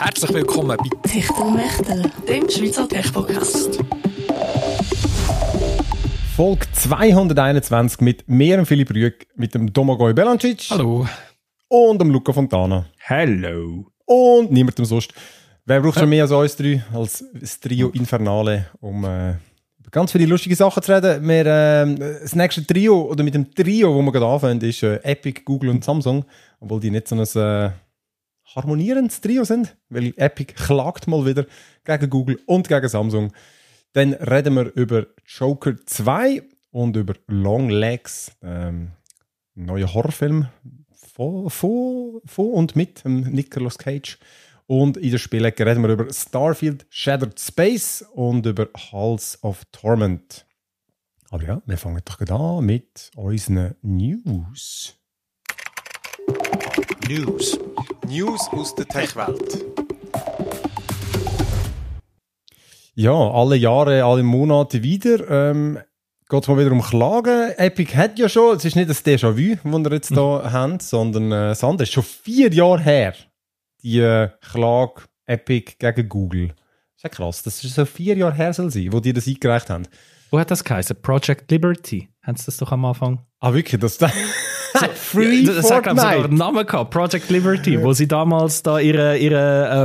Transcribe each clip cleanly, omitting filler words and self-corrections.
Herzlich willkommen bei Techtelmechtel, dem Schweizer Tech-Podcast. Folge 221 mit mir und Philipp Rüegg, mit dem Domagoj Belancic. Hallo. Und dem Luca Fontana. Hallo. Und niemandem sonst. Wer braucht schon mehr als uns drei, als das Trio Infernale, um über ganz viele lustige Sachen zu reden. Das nächste Trio, oder mit dem Trio, wo wir gerade anfangen, ist Epic, Google und Samsung. Obwohl die nicht so ein harmonierendes Trio sind, weil Epic klagt mal wieder gegen Google und gegen Samsung. Dann reden wir über Joker 2 und über Long Legs, neuer Horrorfilm von und mit Nicolas Cage. Und in der Spielecke reden wir über Starfield Shattered Space und über Halls of Torment. Aber ja, wir fangen doch gerade an mit unseren News. News aus der Tech-Welt. Ja, alle Jahre, alle Monate wieder. Geht es mal wieder um Klagen. Epic hat ja schon, es ist nicht das Déjà-vu, das wir jetzt hier haben, sondern das andere ist schon 4 Jahre her, die Klage Epic gegen Google. Das ist ja krass, das ist so 4 Jahre her soll sein, wo die das eingereicht haben. Wo hat das geheißen? Project Liberty? Haben sie das doch am Anfang? Ah, wirklich? Das Free das hat, glaube ich, sogar Fortnite. einen Namen gehabt. Project Liberty, wo sie damals da ihre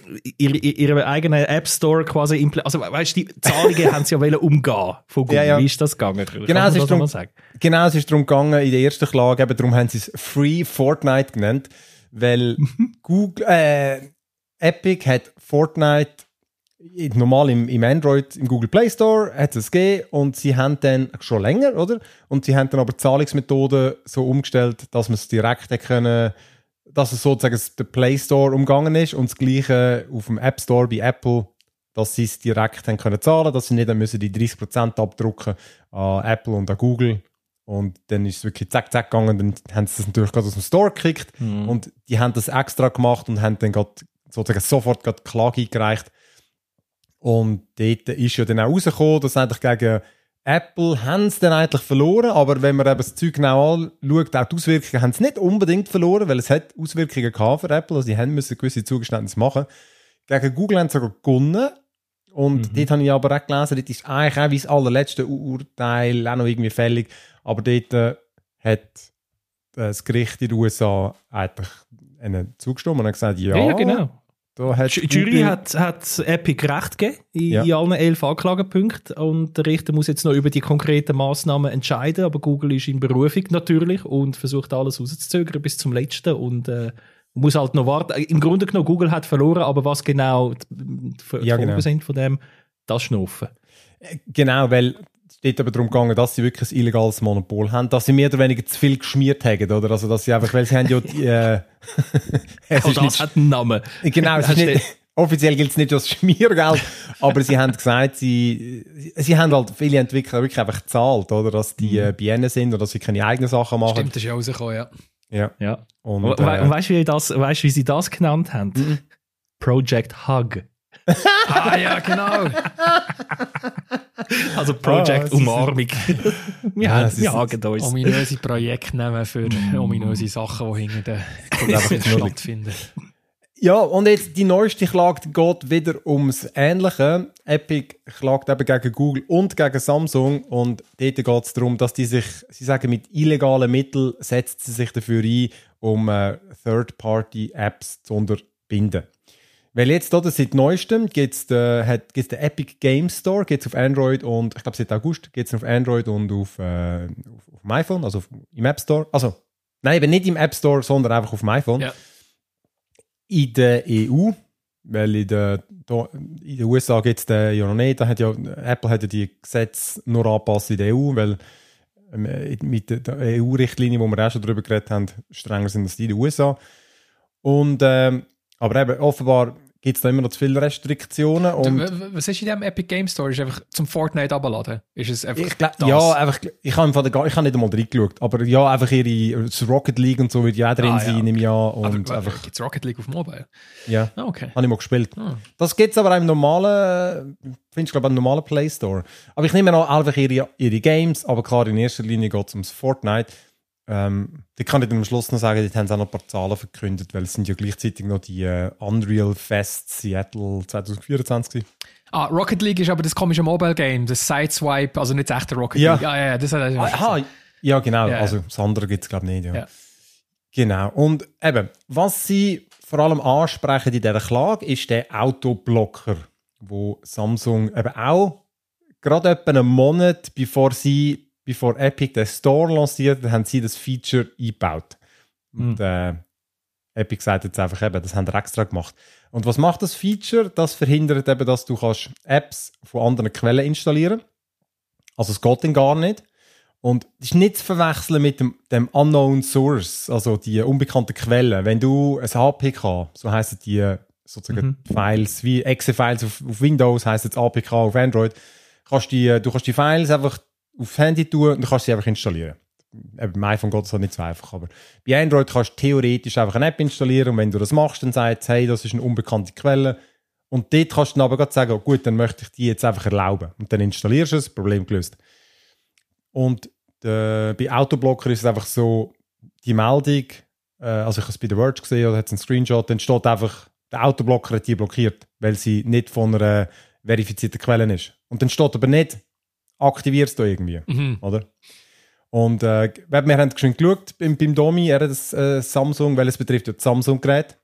eigene App Store quasi also weißt du, die Zahlungen haben sie ja wollen umgehen von Google. Ja. Wie ist das gegangen? Genau, es ist darum gegangen, in der ersten Klage, eben darum haben sie es Free Fortnite genannt, weil Google, Epic hat Fortnite normal im Android, im Google Play Store hat es gegeben und sie haben dann schon länger, oder? Und sie haben dann aber die Zahlungsmethoden so umgestellt, dass man es direkt können, dass es sozusagen der Play Store umgangen ist und das Gleiche auf dem App Store bei Apple, dass sie es direkt haben können zahlen, dass sie nicht dann müssen die 30% abdrucken an Apple und an Google. Und dann ist es wirklich zack gegangen, dann haben sie das natürlich gerade aus dem Store gekriegt und die haben das extra gemacht und haben dann sozusagen sofort die Klage eingereicht. Und dort ist ja dann auch rausgekommen, dass eigentlich gegen Apple haben sie dann eigentlich verloren, aber wenn man eben das Zeug genau anschaut, auch die Auswirkungen haben sie nicht unbedingt verloren, weil es hat Auswirkungen gehabt für Apple, also die haben müssen gewisse Zugeständnisse machen. Gegen Google haben sie sogar gewonnen und dort habe ich aber auch gelesen, dort ist eigentlich auch wie das allerletzte Urteil auch noch irgendwie fällig, aber dort hat das Gericht in den USA eigentlich ihnen zugestimmt und hat gesagt, Ja, genau. Die Jury hat Epic recht gegeben in allen 11 Anklagepunkten und der Richter muss jetzt noch über die konkreten Massnahmen entscheiden, aber Google ist in Berufung natürlich und versucht alles rauszuzögern bis zum Letzten und muss halt noch warten. Im Grunde genommen, Google hat verloren, aber was genau die Folgen sind von dem, das ist noch offen. Genau, weil es geht aber darum gegangen, dass sie wirklich ein illegales Monopol haben, dass sie mehr oder weniger zu viel geschmiert haben, oder? Also, dass sie einfach, weil sie haben ja das hat einen Namen. Genau, es ist nicht, offiziell gilt es nicht als Schmiergeld, aber sie haben gesagt, sie haben halt viele Entwickler wirklich einfach gezahlt, oder? Dass die bei ihnen sind oder dass sie keine eigenen Sachen machen. Stimmt, das ist ja rausgekommen, ja. Ja. Und weißt du, wie sie das genannt haben? Project Hug. Ja, genau. Also Project Umarmung. Wir hagen uns. Ominöse Projekte nehmen für ominöse Sachen, die hinter den Kulissen stattfinden. Ja, und jetzt die neueste Klage geht wieder ums Ähnliche. Epic klagt eben gegen Google und gegen Samsung und dort geht es darum, dass sie sagen, mit illegalen Mitteln setzt sie sich dafür ein, um Third-Party-Apps zu unterbinden. Weil jetzt hier, seit Neuestem gibt es den Epic Game Store, gibt's auf Android und ich glaube seit August gibt es auf Android und auf dem iPhone, also im App Store. Also, nein, eben nicht im App Store, sondern einfach auf dem iPhone. Ja. In der EU, weil in den USA gibt es den ja noch nicht. Apple hat ja die Gesetze nur angepasst in der EU, weil mit der EU-Richtlinie, wo wir auch schon darüber geredet haben, strenger sind als die in den USA. Und aber eben, offenbar gibt es da immer noch zu viele Restriktionen. Und was ist in diesem Epic Game Store? Ist einfach zum Fortnite abladen? Ist es einfach ich habe nicht einmal reingeschaut, aber ja, einfach das Rocket League und so wird ja auch drin sein im Jahr. Und einfach gibt es Rocket League auf Mobile? Ja, okay. Habe ich mal gespielt. Das gibt es aber auch im normalen, findest du, glaube ich, im normalen Play Store. Aber ich nehme noch einfach ihre Games, aber klar, in erster Linie geht es ums Fortnite. Da kann ich dann am Schluss noch sagen, die haben auch noch ein paar Zahlen verkündet, weil es sind ja gleichzeitig noch die Unreal Fest Seattle 2024 gewesen. Rocket League ist aber das komische Mobile-Game, das Sideswipe, also nicht das echte Rocket League. Ja, das hat er ja, genau. Ja. Also das andere gibt es, glaube ich, nicht. Ja. Genau. Und eben, was sie vor allem ansprechen in dieser Klage, ist der Autoblocker, wo Samsung eben auch gerade etwa einen Monat bevor Epic den Store lanciert, haben sie das Feature eingebaut. Und Epic sagt jetzt einfach eben, das haben wir extra gemacht. Und was macht das Feature? Das verhindert eben, dass du kannst Apps von anderen Quellen installieren. Also es geht dann gar nicht. Und das ist nicht zu verwechseln mit dem Unknown Source, also die unbekannten Quellen. Wenn du ein APK, so heissen die sozusagen Files, wie Exe-Files auf Windows, heisst jetzt APK auf Android, du kannst die Files einfach aufs Handy tun und du kannst sie einfach installieren. Beim iPhone geht das halt nicht so einfach, aber bei Android kannst du theoretisch einfach eine App installieren und wenn du das machst, dann sagt es, hey, das ist eine unbekannte Quelle und dort kannst du dann aber gerade sagen, oh, gut, dann möchte ich die jetzt einfach erlauben und dann installierst du es, Problem gelöst. Und bei Autoblocker ist es einfach so, die Meldung, also ich habe es bei The Verge gesehen oder hat es einen Screenshot, dann steht einfach, der Autoblocker hat die blockiert, weil sie nicht von einer verifizierten Quelle ist. Und dann steht aber nicht, aktivierst du irgendwie, oder? Und wir haben geschwind geschaut beim Domi, er hat das Samsung, weil es betrifft ja das Samsung-Gerät.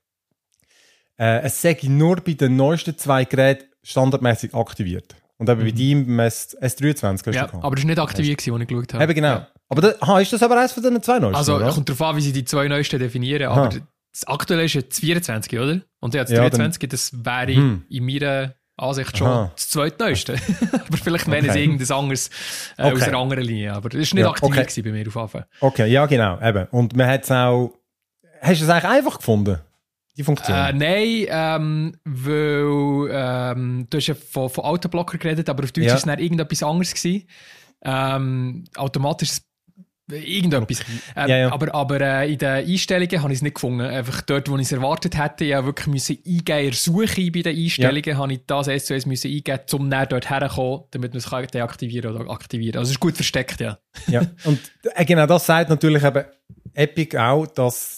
Es sei nur bei den neuesten 2 Geräten standardmäßig aktiviert. Und eben bei ihm beim S23. Ja, aber das war nicht aktiviert, als ich geschaut habe. Eben genau. Ja. Aber ist das aber eins von den 2 neuesten? Also oder? kommt darauf an, wie sie die 2 neuesten definieren, aber das aktuelle ist ja das 24, oder? Und ja, das 23, das wäre in meiner Ansicht schon das zweitneueste. Aber vielleicht wäre es irgendwas anderes aus einer anderen Linie. Aber das war nicht aktiviert bei mir auf Anfang. Okay, ja genau. Eben. Und man hat es auch... Hast du es eigentlich einfach gefunden? Die Funktion? Nein, weil du hast ja von Autoblocker geredet, aber auf Deutsch war es dann irgendetwas anderes gewesen. Automatisch irgendetwas. Aber in den Einstellungen habe ich es nicht gefunden. Einfach dort, wo ich es erwartet hätte, ich wirklich müssen eingeben, in der Suche bei den Einstellungen, habe ich das eins zu eins müssen eingeben, um näher dort herzukommen, damit man es deaktivieren oder aktivieren. Also es ist gut versteckt, ja. Ja, und genau das sagt natürlich eben Epic auch, dass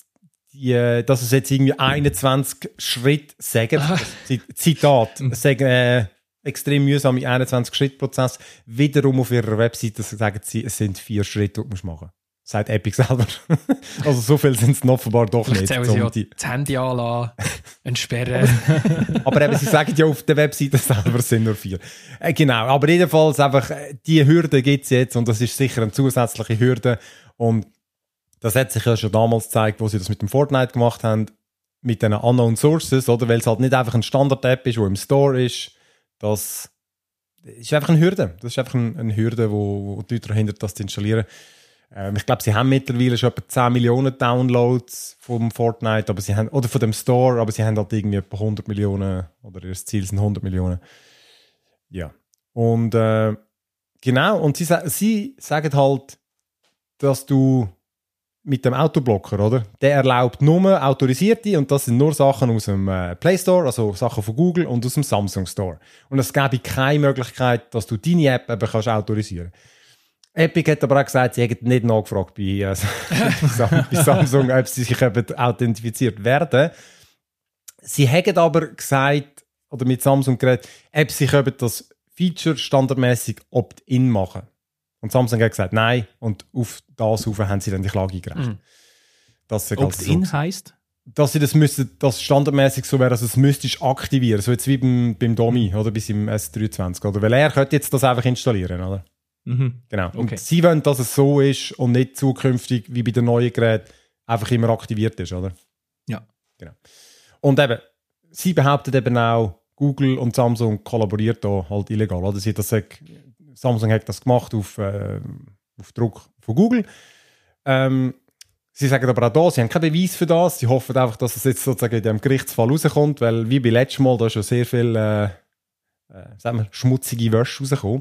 es jetzt irgendwie 21 Schritte sagen, Zitat, sagen extrem mühsame 21-Schritt-Prozess, wiederum auf ihrer Webseite sagen sie, es sind 4 Schritte, die du machen musst. Sagt Epic selber. Also so viel sind es offenbar doch vielleicht nicht. Vielleicht sie das Handy anlassen, entsperren. Aber eben, sie sagen ja auf der Webseite selber, es sind nur 4. Genau, aber jedenfalls einfach, die Hürde gibt es jetzt und das ist sicher eine zusätzliche Hürde und das hat sich ja schon damals gezeigt, wo sie das mit dem Fortnite gemacht haben, mit den Unknown Sources, oder? Weil es halt nicht einfach eine Standard-App ist, die im Store ist. Das ist einfach eine Hürde. Das ist einfach eine Hürde, wo die Leute daran hindert, das zu installieren. Ich glaube, sie haben mittlerweile schon etwa 10 Millionen Downloads vom Fortnite, oder von dem Store, aber sie haben halt irgendwie etwa 100 Millionen, oder ihr Ziel sind 100 Millionen. Ja. Und genau, und sie sagen halt, dass du mit dem Autoblocker, oder? Der erlaubt nur autorisierte und das sind nur Sachen aus dem Play Store, also Sachen von Google und aus dem Samsung Store. Und es gäbe keine Möglichkeit, dass du deine App eben kannst autorisieren. Epic hat aber auch gesagt, sie hätten nicht nachgefragt bei Samsung, ob sie sich eben authentifiziert werden. Sie haben aber gesagt, oder mit Samsung geredet, ob sie das Feature standardmäßig Opt-in machen. Und Samsung hat gesagt, nein. Und auf das rauf haben sie dann die Klage eingereicht. Opt-in heisst? Dass sie das standardmäßig so wäre, dass es müsstest aktivieren. So jetzt wie beim Domi, oder bis im S23. Oder? Weil er könnte jetzt das einfach installieren, oder? Genau. Und sie wollen, dass es so ist und nicht zukünftig, wie bei den neuen Geräten, einfach immer aktiviert ist, oder? Ja. Genau. Und eben, sie behaupten eben auch, Google und Samsung kollaborieren da halt illegal, oder? Samsung hat das gemacht auf Druck von Google. Sie sagen aber auch da, sie haben keinen Beweis für das. Sie hoffen einfach, dass es jetzt sozusagen in diesem Gerichtsfall rauskommt, weil wie beim letzten Mal, da ist schon sehr viel schmutzige Wäsche rausgekommen.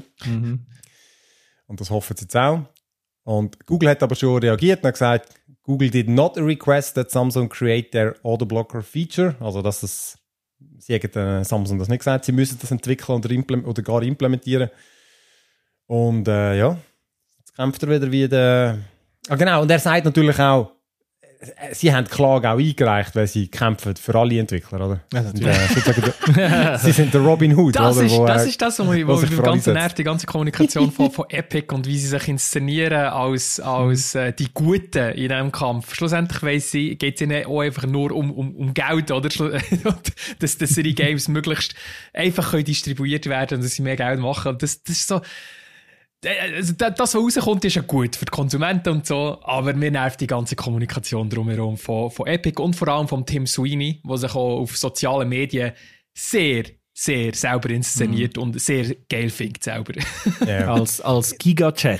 Und das hoffen sie jetzt auch. Und Google hat aber schon reagiert und hat gesagt, Google did not request that Samsung create their Autoblocker feature. Also, sie haben Samsung das nicht gesagt, sie müssen das entwickeln oder gar implementieren. Und jetzt kämpft er wieder wie der Genau, und er sagt natürlich auch, sie haben die Klage auch eingereicht, weil sie kämpfen für alle Entwickler, oder? Ja, sie sind der Robin Hood, das oder? Das ist das, wo mich ganz nervt, die ganze Kommunikation von Epic und wie sie sich inszenieren als die Guten in diesem Kampf. Schlussendlich geht es ihnen auch einfach nur um Geld, oder? dass ihre Games möglichst einfach können distribuiert werden und dass sie mehr Geld machen. Und das ist so... Also das, was rauskommt, ist ja gut für die Konsumenten und so, aber mir nervt die ganze Kommunikation drumherum von Epic und vor allem von Tim Sweeney, der sich auch auf sozialen Medien sehr, sehr selber inszeniert und sehr geil findet selber. Yeah. als Giga-Chat.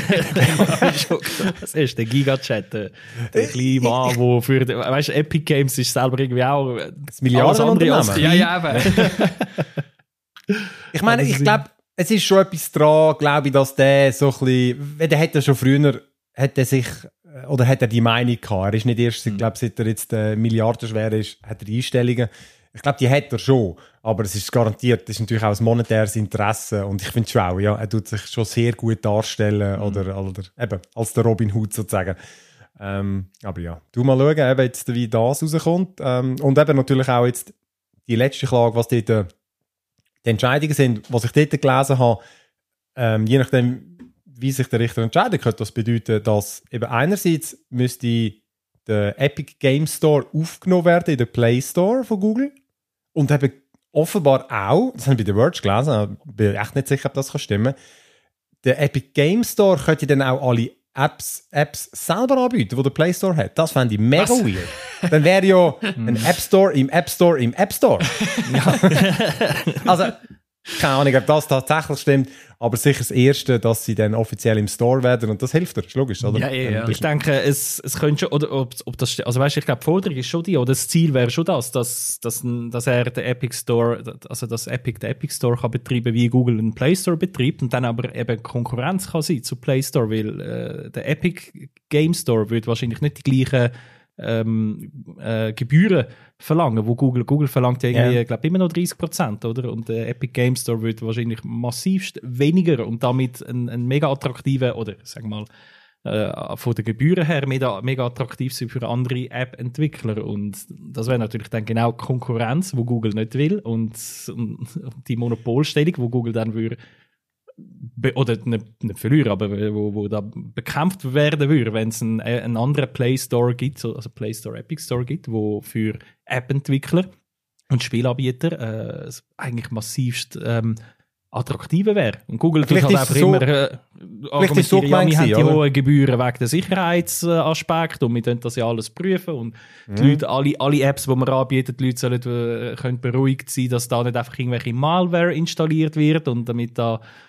Das ist der Giga-Chat. Der kleine Mann, der für, weißt du, Epic Games ist selber irgendwie auch das Milliardenunternehmen. Ja, eben. Ich meine, ich glaube, es ist schon etwas dran, glaube ich, dass der so ein bisschen, der hat ja schon früher, hat er die Meinung gehabt. Er ist nicht erst, ich glaube, seit er jetzt milliardenschwer ist, hat er Einstellungen. Ich glaube, die hat er schon. Aber es ist garantiert, das ist natürlich auch ein monetäres Interesse. Und ich finde schon auch, ja, er tut sich schon sehr gut darstellen, oder eben, als der Robin Hood sozusagen. Aber ja, du mal schauen, eben jetzt, wie das rauskommt. Und eben natürlich auch jetzt die letzte Klage, was dort die Entscheidungen sind, was ich dort gelesen habe, je nachdem, wie sich der Richter entscheidet, könnte das bedeuten, dass eben einerseits müsste der Epic Game Store aufgenommen werden in den Play Store von Google und eben offenbar auch, das habe ich bei The Verge gelesen, bin echt nicht sicher, ob das stimmen kann, der Epic Game Store könnte dann auch alle Apps selber anbieten, die der Play Store hat. Das fände ich mega weird. Dann wäre ja ein App Store im App Store im App Store. Also, keine Ahnung, ob das tatsächlich stimmt, aber sicher das Erste, dass sie dann offiziell im Store werden und das hilft dir, ist logisch, oder? Ja. Ich denke, es könnte schon, oder ob das, also weißt du, ich glaube, die Forderung ist schon die, oder das Ziel wäre schon dass er den Epic Store, also dass Epic den Epic Store kann betreiben, wie Google einen Play Store betreibt und dann aber eben Konkurrenz kann sein zu Play Store, weil der Epic Game Store würde wahrscheinlich nicht die gleichen Gebühren verlangen, wo Google verlangt ja irgendwie, glaube immer noch 30%, oder? Und der Epic Game Store wird wahrscheinlich massivst weniger und damit ein mega attraktiver, oder sagen wir mal, von den Gebühren her mega attraktiv sein für andere App-Entwickler. Und das wäre natürlich dann genau Konkurrenz, wo Google nicht will und die Monopolstellung, wo Google dann würde oder nicht verlieren, aber wo da bekämpft werden würde, wenn es einen anderen Play Store gibt, also Play Store, Epic Store gibt, wo für App-Entwickler und Spielanbieter eigentlich massivst attraktiver wäre. Und Google tut halt einfach immer argumentieren, ja, wir haben die hohen Gebühren wegen der Sicherheitsaspekte und wir können das ja alles prüfen und die Leute, alle Apps, die wir anbieten, die Leute sollen, können beruhigt sein, dass da nicht einfach irgendwelche Malware installiert wird und damit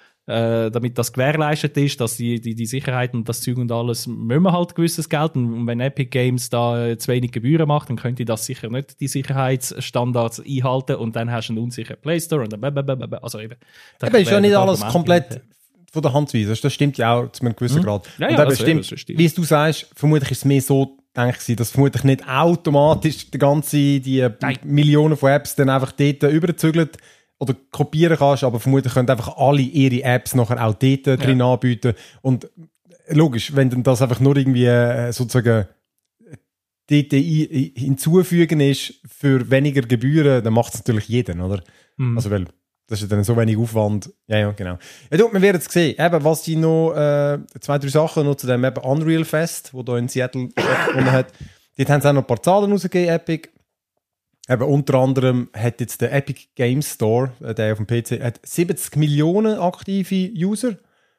das gewährleistet ist, dass die Sicherheit und das Zeug und alles, müssen wir halt gewisses Geld. Und wenn Epic Games da zu wenig Gebühren macht, dann könnte das sicher nicht die Sicherheitsstandards einhalten und dann hast du einen unsicheren Play Store und also eben. Aber ist ja nicht alles komplett von der Hand zu weisen. Das stimmt ja auch zu einem gewissen Grad. Ja, und das stimmt, wie es du sagst, vermutlich ist es mehr so, denke ich, dass vermutlich nicht automatisch die Millionen von Apps dann einfach dort überzügeln oder kopieren kannst, aber vermutlich können einfach alle ihre Apps nachher auch dort drin anbieten. Und logisch, wenn dann das einfach nur irgendwie sozusagen dort hinzufügen ist für weniger Gebühren, dann macht es natürlich jeden, oder? Also, weil das ist dann so wenig Aufwand. Ja, genau. Ja, du, wir werden es sehen. Eben, was die noch, 2-3 Sachen noch zu dem eben Unreal Fest, wo da in Seattle stattgefunden hat. Dort haben sie auch noch ein paar Zahlen rausgegeben, Epic. Eben, unter anderem hat jetzt der Epic Game Store, der auf dem PC, hat 70 Millionen aktive User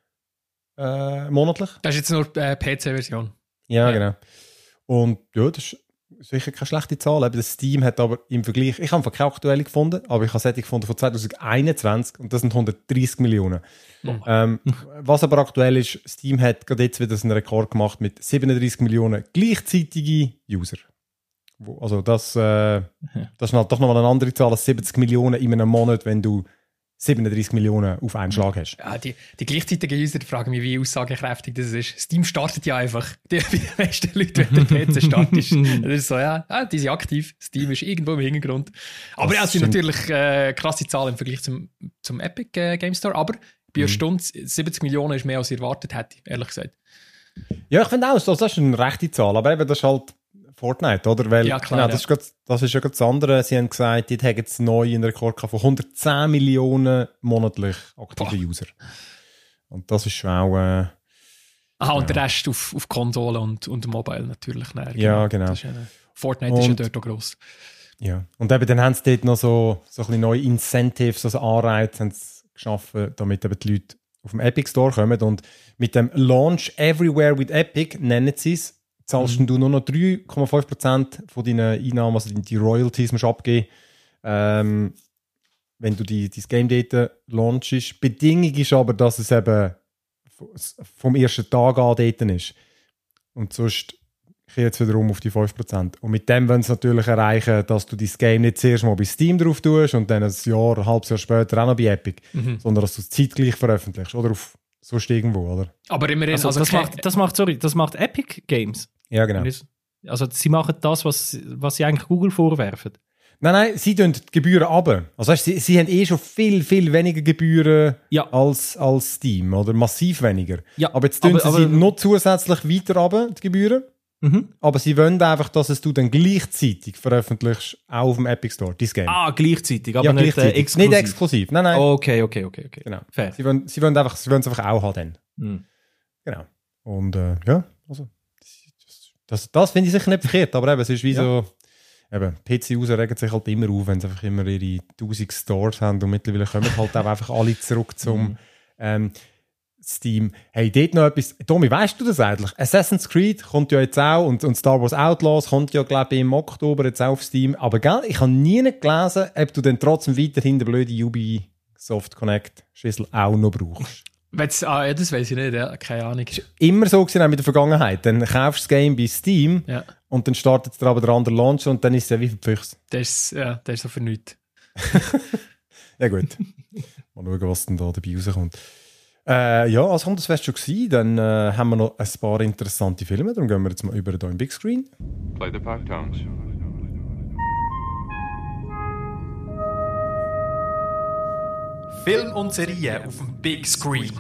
monatlich. Das ist jetzt nur die PC-Version. Ja, genau. Und ja, das ist sicher keine schlechte Zahl. Eben, das Steam hat aber im Vergleich, ich habe keine aktuelle gefunden, aber ich habe solche gefunden von 2021 und das sind 130 Millionen. Was aber aktuell ist, Steam hat gerade jetzt wieder einen Rekord gemacht mit 37 Millionen gleichzeitige User. Also das ist halt doch nochmal eine andere Zahl als 70 Millionen in einem Monat, wenn du 37 Millionen auf einen Schlag hast. Ja, die gleichzeitigen User fragen mich, wie aussagekräftig das ist. Steam startet ja einfach. Die meisten Leute, wenn der PC startet, das ist so, ja, die sind aktiv. Steam ist irgendwo im Hintergrund. Aber ja, es sind natürlich krasse Zahlen im Vergleich zum Epic Game Store. Aber bei einer Stunde 70 Millionen ist mehr, als ich erwartet hätte, ehrlich gesagt. Ja, ich finde auch, das ist eine rechte Zahl, aber eben, das ist halt Fortnite, oder? Weil, ja, klar, genau, das ist ja gerade das andere. Sie haben gesagt, die haben jetzt neu einen Rekord von 110 Millionen monatlich aktive User. Und das ist schon auch... und der Rest auf Konsole und Mobile natürlich. Ja, genau. Fortnite ist ja dort auch gross. Ja, und eben dann haben sie dort noch so ein bisschen neue Incentives, also Anreize haben sie geschaffen, damit eben die Leute auf dem Epic Store kommen. Und mit dem Launch Everywhere with Epic, nennen sie es, zahlst du nur noch 3,5% von deinen Einnahmen, also die Royalties musst du abgeben, wenn du dein Game dort launchst. Bedingung ist aber, dass es eben vom ersten Tag an dort ist. Und sonst kehrt es wiederum auf die 5%. Und mit dem wollen sie natürlich erreichen, dass du dein Game nicht zuerst mal bei Steam drauf tust und dann ein halbes Jahr später auch noch bei Epic, sondern dass du es zeitgleich veröffentlichst oder auf sonst irgendwo, oder? Aber immerhin, also das macht Epic Games. Ja, genau. Also sie machen das, was sie eigentlich Google vorwerfen. Nein, sie tun die Gebühren runter. Also sie haben schon viel, viel weniger Gebühren als Steam, oder massiv weniger. Ja, aber jetzt tun sie noch zusätzlich weiter runter, die Gebühren. Aber sie wollen einfach, dass du dann gleichzeitig veröffentlichst, auch auf dem Epic Store, dein Game. Gleichzeitig, aber nicht exklusiv. Nicht exklusiv, nein. Okay. Genau. Fair. Sie wollen es einfach auch haben dann. Genau. Und also das finde ich sicher nicht verkehrt, aber eben, es ist wie so, eben, PC-User regen sich halt immer auf, wenn sie einfach immer ihre 1000 Stores haben und mittlerweile kommen halt auch einfach alle zurück zum Steam. Hey, dort noch etwas. Tommy, weißt du das eigentlich? Assassin's Creed kommt ja jetzt auch und Star Wars Outlaws kommt ja, glaube ich, im Oktober jetzt auch auf Steam. Aber gell, ich habe nie gelesen, ob du dann trotzdem weiterhin den blöden Ubisoft Connect Schlüssel auch noch brauchst. Das weiß ich nicht, ja, keine Ahnung. Das war immer so gewesen, auch mit der Vergangenheit. Dann kaufst du das Game bei Steam und dann startet es aber der andere Launcher und dann ist es ja wie verpflichtet. Das ist so für nichts. Ja gut. Mal schauen, was denn da dabei rauskommt. Also das wäre schon gewesen. Dann haben wir noch ein paar interessante Filme. Darum gehen wir jetzt mal über hier im Big Screen. Play the Park Tones. Film und Serie auf dem Big Screen.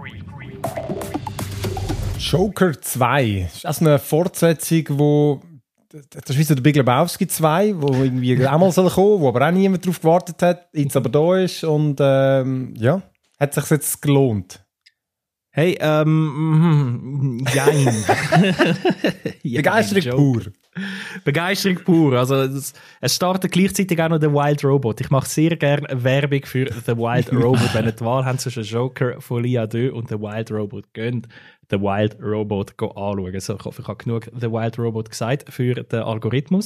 Joker 2. Das ist also eine Fortsetzung, wo... Das ist wie so der Big Lebowski 2, wo irgendwie auch mal kommen soll, wo aber auch niemand drauf gewartet hat, jetzt aber da ist. Und hat sich jetzt gelohnt? Hey, jein. Begeisterung pur. Begeisterung pur. Also, es startet gleichzeitig auch noch The Wild Robot. Ich mache sehr gerne Werbung für The Wild Robot. Wenn ihr die Wahl habt zwischen Joker, Folie à Deux und The Wild Robot, gönnt The Wild Robot anschauen. So, ich hoffe, ich habe genug The Wild Robot gesagt für den Algorithmus.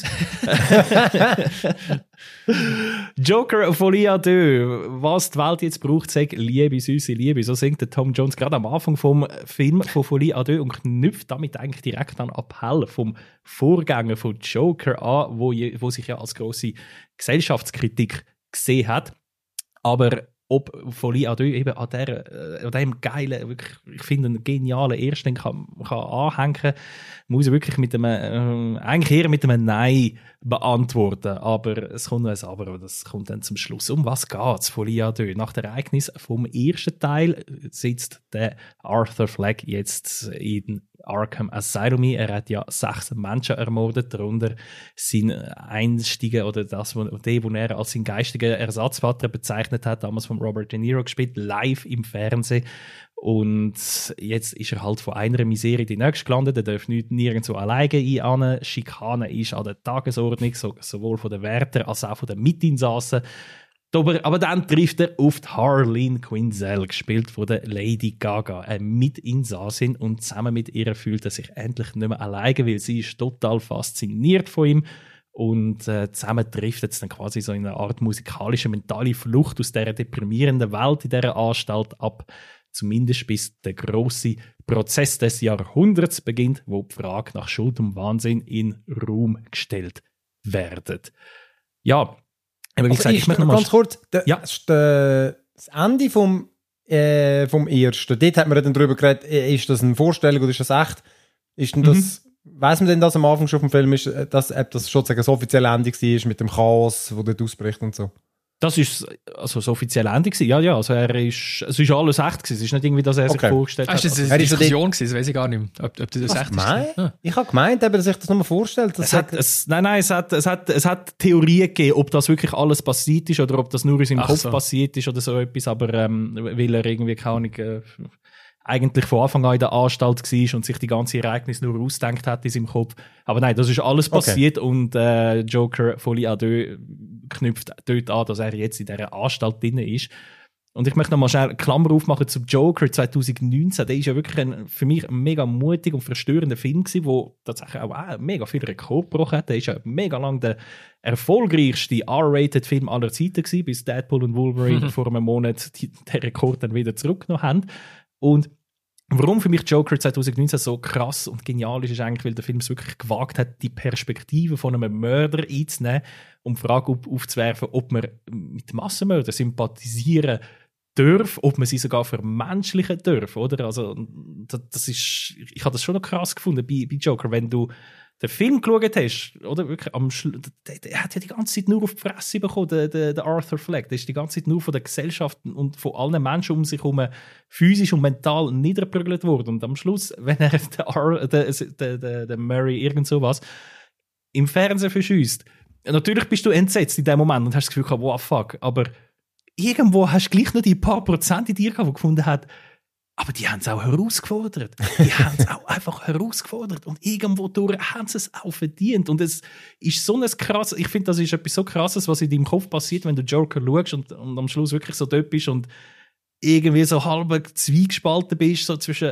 Joker, Folie à Deux. Was die Welt jetzt braucht, sagt Liebe, süße Liebe. So singt der Tom Jones gerade am Anfang vom Film von Folie à Deux und knüpft damit eigentlich direkt an Appell vom Vorgänger von Joker an, wo sich ja als grosse Gesellschaftskritik gesehen hat. Aber ob Folie à Deux eben an diesem geilen, wirklich, ich finde, einen genialen Ersten kann anhängen, muss ich wirklich mit einem, eigentlich eher mit einem Nein beantworten. Aber es kommt noch ein Aber, das kommt dann zum Schluss. Um was geht's, Folie à Deux? Nach dem Ereignis vom ersten Teil sitzt der Arthur Fleck jetzt in Arkham Asylum. Er hat ja 6 Menschen ermordet, darunter sein Einstiger oder den er als seinen geistigen Ersatzvater bezeichnet hat, damals von Robert De Niro gespielt, live im Fernsehen. Und jetzt ist er halt von einer Misere in die nächste gelandet. Er darf nirgendwo alleine ein. Schikane ist an der Tagesordnung, sowohl von den Wärtern als auch von den Mitinsassen. Aber dann trifft er auf die Harleen Quinzel, gespielt von der Lady Gaga, eine Mitinsassin, und zusammen mit ihr fühlt er sich endlich nicht mehr alleine, weil sie ist total fasziniert von ihm. Und zusammen trifft jetzt dann quasi so in eine Art musikalische, mentale Flucht aus dieser deprimierenden Welt in dieser Anstalt ab, zumindest bis der grosse Prozess des Jahrhunderts beginnt, wo die Frage nach Schuld und Wahnsinn in Raum gestellt wird. Ja, aber wie gesagt, ich möchte noch ganz kurz, das Ende vom ersten, dort hat man dann darüber geredet, ist das eine Vorstellung oder ist das echt? Ist denn das, weiss man denn, dass am Anfang schon vom Film ist, ob das schon das offizielle Ende war mit dem Chaos, das dort ausbricht und so? Das ist also das offizielle Ende gewesen. Ja, also es ist alles echt gewesen. Es ist nicht irgendwie, dass er sich vorgestellt hat. Das eine Diskussion gewesen, das weiß ich gar nicht mehr, ob das echt ist. Ja. Ich habe gemeint, dass er sich das nochmal vorstellt. Es hat Theorien gegeben, ob das wirklich alles passiert ist oder ob das nur in seinem Kopf passiert ist oder so etwas, aber weil er irgendwie eigentlich von Anfang an in der Anstalt war und sich die ganze Ereignisse nur ausgedacht hat in seinem Kopf. Aber nein, das ist alles passiert und Joker Folie à deux knüpft dort an, dass er jetzt in dieser Anstalt drin ist. Und ich möchte noch mal schnell eine Klammer aufmachen zum Joker 2019. Der ist ja wirklich für mich ein mega mutig und verstörender Film gewesen, der tatsächlich auch mega viel Rekord gebrochen hat. Der ist ja mega lang der erfolgreichste R-rated Film aller Zeiten gewesen, bis Deadpool und Wolverine vor einem Monat den Rekord dann wieder zurückgenommen haben. Und warum für mich Joker 2019 so krass und genial ist eigentlich, weil der Film es wirklich gewagt hat, die Perspektive von einem Mörder einzunehmen, um die Frage aufzuwerfen, ob man mit Massenmördern sympathisieren darf, ob man sie sogar vermenschlichen darf, oder? Also, das ist, ich habe das schon noch krass gefunden bei Joker, wenn du den Film geschaut hast, oder? Wirklich der hat ja die ganze Zeit nur auf die Fresse bekommen, der Arthur Fleck. Der ist die ganze Zeit nur von der Gesellschaft und von allen Menschen um sich herum physisch und mental niedergeprügelt worden. Und am Schluss, wenn er der Murray irgend sowas im Fernsehen verschießt, natürlich bist du entsetzt in dem Moment und hast das Gefühl, wow, fuck, aber irgendwo hast du gleich noch die paar Prozent in dir gehabt, die gefunden hat, aber die haben es auch herausgefordert. Die haben es auch einfach herausgefordert. Und irgendwo durch haben sie es auch verdient. Und es ist so ein krasses, ich finde, das ist etwas so Krasses, was in deinem Kopf passiert, wenn du Joker schaust und am Schluss wirklich so dort bist und irgendwie so halb zweigespalten bist, so zwischen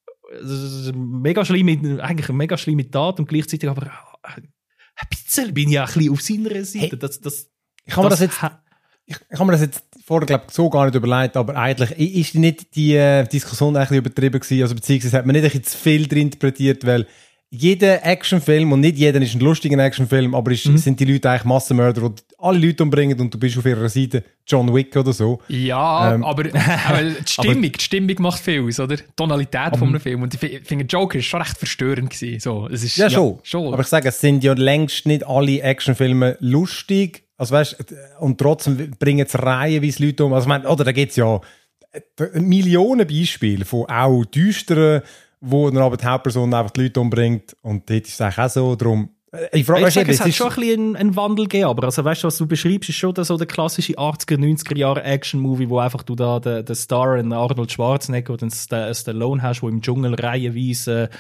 eigentlich eine mega schlimme Tat und gleichzeitig aber ein bisschen bin ich auch ein bisschen auf seiner Seite. Ich habe mir das jetzt vorher, glaube ich, so gar nicht überlegt, aber eigentlich ist nicht die Diskussion eigentlich übertrieben gewesen, also beziehungsweise hat man nicht ein bisschen zu viel drin interpretiert, weil jeder Actionfilm, und nicht jeder ist ein lustiger Actionfilm, aber sind die Leute eigentlich Massenmörder, die alle Leute umbringen und du bist auf ihrer Seite John Wick oder so. Ja, aber die Stimmung macht viel aus, oder? Die Tonalität von einem Film. Und ich finde, Joker ist schon recht verstörend gewesen. So, es ist, ja, schon. Aber ich sage, es sind ja längst nicht alle Actionfilme lustig. Also weißt, und trotzdem bringen es reihenweise Leute um. Also ich meine, oder da gibt es ja Millionen Beispiele von auch düsteren, wo dann aber die Hauptperson einfach die Leute umbringt. Und dort ist es eigentlich auch so. Darum, ich sage, es hat schon ein bisschen einen Wandel gegeben, aber also, weißt du, was du beschreibst, ist schon so der klassische 80er, 90er Jahre Action-Movie, wo einfach du da den Star, Arnold Schwarzenegger oder den Stallone hast, der im Dschungel reihenweise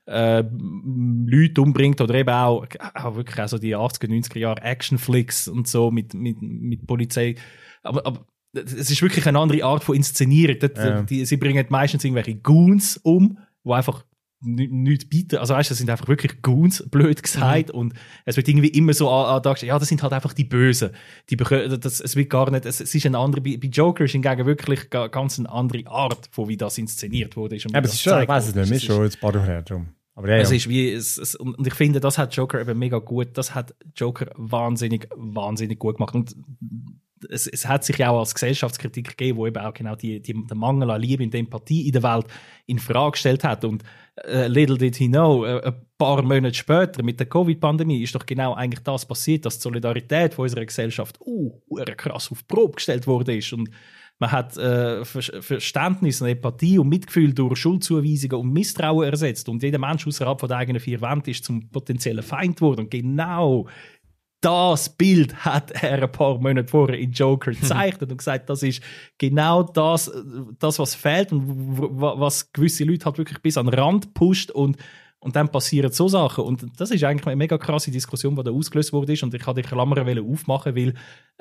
Leute umbringt oder eben auch wirklich also die 80er, 90er Jahre Action-Flicks und so mit Polizei. Aber es ist wirklich eine andere Art von Inszenierung. Sie bringen meistens irgendwelche Goons um, die einfach nichts bieten. Also weißt du, das sind einfach wirklich blöd gesagt. Und es wird irgendwie immer so dargestellt, ja, das sind halt einfach die Bösen. Es wird gar nicht, es ist eine andere, bei Joker ist hingegen wirklich ganz eine andere Art, von wie das inszeniert wurde. Aber es ist schon, ich weiss es nicht, mir ist schon jetzt ein paar Jahre her drum. Aber ja, es ist wie, und ich finde, das hat Joker eben mega gut, das hat Joker wahnsinnig gut gemacht. Und es hat sich ja auch als Gesellschaftskritik gegeben, wo eben auch genau den Mangel an Liebe und Empathie in der Welt in Frage gestellt hat. Und little did he know, ein paar Monate später mit der Covid-Pandemie ist doch genau eigentlich das passiert, dass die Solidarität von unserer Gesellschaft krass auf die Probe gestellt worden ist. Und man hat Verständnis und Empathie und Mitgefühl durch Schuldzuweisungen und Misstrauen ersetzt. Und jeder Mensch außerhalb von der eigenen vier Wänden ist zum potenziellen Feind geworden. Und genau das Bild hat er ein paar Monate vorher in Joker gezeichnet und gesagt, das ist genau das, was fehlt und was gewisse Leute halt wirklich bis an den Rand pusht und dann passieren so Sachen. Und das ist eigentlich eine mega krasse Diskussion, die da ausgelöst wurde. Und ich wollte die Klammer aufmachen, weil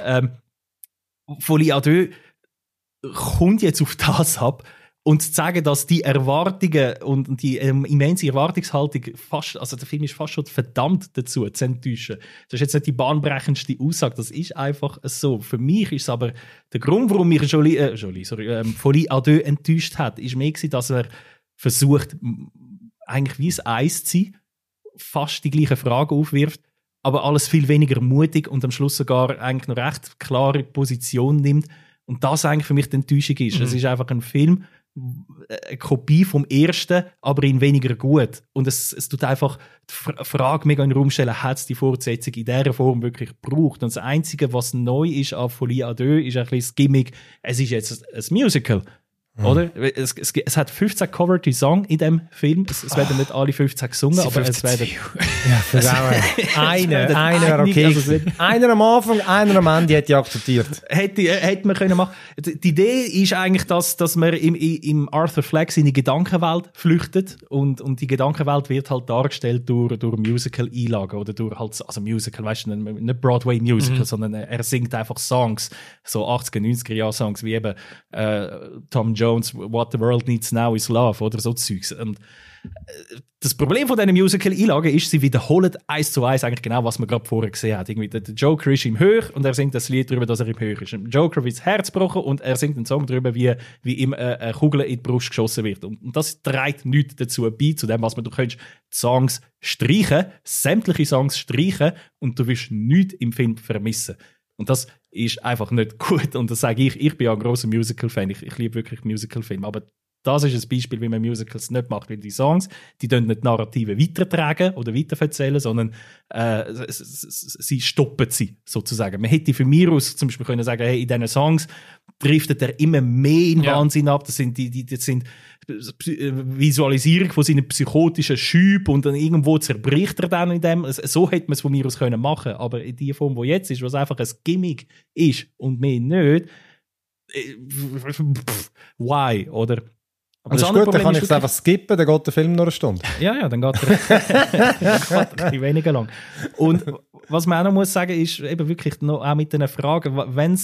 Folie à deux kommt jetzt auf das ab und zu sagen, dass die Erwartungen und die immense Erwartungshaltung also der Film ist fast schon verdammt dazu, zu enttäuschen. Das ist jetzt nicht die bahnbrechendste Aussage, das ist einfach so. Für mich ist es aber der Grund, warum mich Folie à deux enttäuscht hat, ist mehr gewesen, dass er versucht, eigentlich wie ein Eis zu sein, fast die gleichen Fragen aufwirft, aber alles viel weniger mutig und am Schluss sogar eigentlich noch recht klare Position nimmt. Und das eigentlich für mich die Enttäuschung ist. Es ist einfach ein Film, eine Kopie vom ersten, aber in weniger gut. Und es tut einfach die Frage mega in den Raum stellen, hat es die Fortsetzung in dieser Form wirklich gebraucht? Und das Einzige, was neu ist an Folie à deux, ist ein bisschen das Gimmick, es ist jetzt ein Musical. Oder? Es hat 15 coverte Songs in dem Film. Es werden nicht alle 15 gesungen, aber es werden... Einer, okay. Also, einer am Anfang, einer am Ende hätte ich akzeptiert. Hätte man können machen. Die Idee ist eigentlich, dass man im Arthur Fleck seine Gedankenwelt flüchtet und die Gedankenwelt wird halt dargestellt durch Musical-Einlagen oder durch halt, also Musical, weißt du, nicht Broadway-Musical, sondern er singt einfach Songs, so 80er, 90er-Jahr-Songs, wie eben Tom Jones, What the World Needs Now is Love oder so Zeugs. Und das Problem von diesen Musical-Einlagen ist, sie wiederholen 1:1 eigentlich genau, was man gerade vorher gesehen hat. Irgendwie, der Joker ist im Höch und er singt das Lied darüber, dass er im Höch ist. Dem Joker wird das Herz gebrochen und er singt einen Song darüber, wie ihm eine Kugel in die Brust geschossen wird. Und das trägt nichts dazu bei, zu dem, was man, du könntest Songs streichen, sämtliche Songs streichen und du wirst nichts im Film vermissen. Und das ist einfach nicht gut. Und das sage ich bin ja ein grosser Musical-Fan. Ich liebe wirklich Musical-Filme. Aber das ist ein Beispiel, wie man Musicals nicht macht. Weil die Songs, die nicht Narrative weitertragen oder weiterverzählen, sondern sie stoppen sie, sozusagen. Man hätte von mir aus zum Beispiel können sagen, hey, in diesen Songs driftet er immer mehr in Wahnsinn ab. Das sind Visualisierung von seinen psychotischen Schüben und dann irgendwo zerbricht er dann in dem. So hätte man es von mir aus können machen. Aber in der Form, die jetzt ist, was einfach ein Gimmick ist und mehr nicht, why, oder? Aber das ist gut, dann kann ich es einfach skippen, dann geht der Film nur eine Stunde. Ja, dann geht er ein bisschen weniger lang. Und was man auch noch muss sagen, ist eben wirklich noch auch mit den Fragen,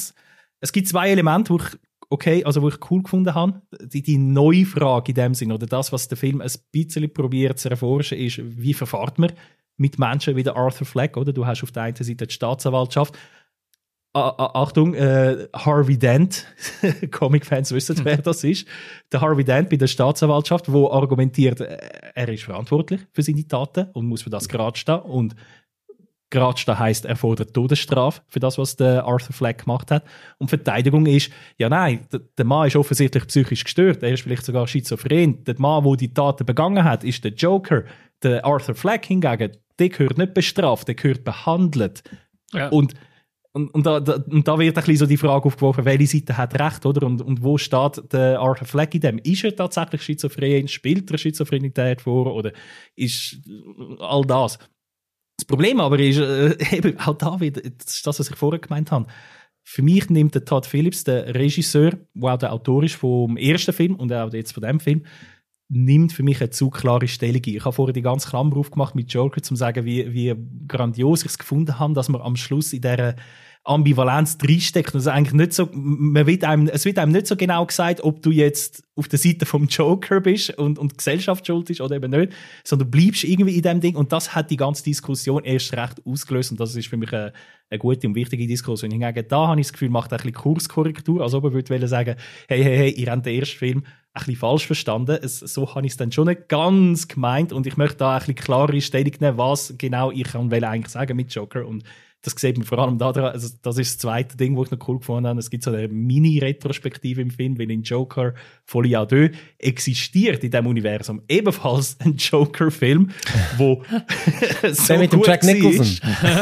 es gibt 2 Elemente, wo ich cool gefunden habe. Die neue Frage in dem Sinn, oder das, was der Film ein bisschen probiert zu erforschen, ist, wie verfahrt man mit Menschen wie der Arthur Fleck, oder? Du hast auf der einen Seite die Staatsanwaltschaft. Achtung, Harvey Dent, Comic-Fans wissen, wer das ist. Der Harvey Dent bei der Staatsanwaltschaft, der argumentiert, er ist verantwortlich für seine Taten und muss für das gerade stehen. Und gerade stehen heisst, er fordert Todesstrafe für das, was der Arthur Fleck gemacht hat. Und Verteidigung ist, ja nein, der Mann ist offensichtlich psychisch gestört, er ist vielleicht sogar schizophren. Der Mann, der die Taten begangen hat, ist der Joker. Der Arthur Fleck hingegen, der gehört nicht bestraft, der gehört behandelt. Ja. Und da wird ein bisschen so die Frage aufgeworfen, welche Seite hat recht, oder? Und wo steht der Arthur Fleck in dem? Ist er tatsächlich schizophren? Spielt er Schizoprenität vor? Oder ist all das? Das Problem aber ist, eben auch da wieder, das ist das, was ich vorher gemeint habe. Für mich nimmt der Todd Phillips, der Regisseur, der auch der Autor ist vom ersten Film und auch jetzt von dem Film, nimmt für mich eine zu klare Stellung ein. Ich habe vorher die ganze Klammer aufgemacht mit Joker, um zu sagen, wie grandios ich es gefunden habe, dass man am Schluss in dieser Ambivalenz drinsteckt. Also eigentlich nicht so, es wird einem nicht so genau gesagt, ob du jetzt auf der Seite vom Joker bist und die Gesellschaft schuld ist oder eben nicht, sondern du bleibst irgendwie in dem Ding und das hat die ganze Diskussion erst recht ausgelöst und das ist für mich eine gute und wichtige Diskussion. Hingegen da habe ich das Gefühl, macht ein bisschen Kurskorrektur, als ob er würde sagen, hey, ihr habt den ersten Film ein bisschen falsch verstanden. So habe ich es dann schon nicht ganz gemeint und ich möchte da ein bisschen klare Stellung nehmen, was genau ich eigentlich sagen mit Joker und das sieht man vor allem daran, also das ist das zweite Ding, das ich noch cool gefunden habe. Es gibt so eine Mini-Retrospektive im Film, weil in Joker Folie à deux existiert in diesem Universum ebenfalls ein Joker-Film, wo so der mit dem Jack Nicholson.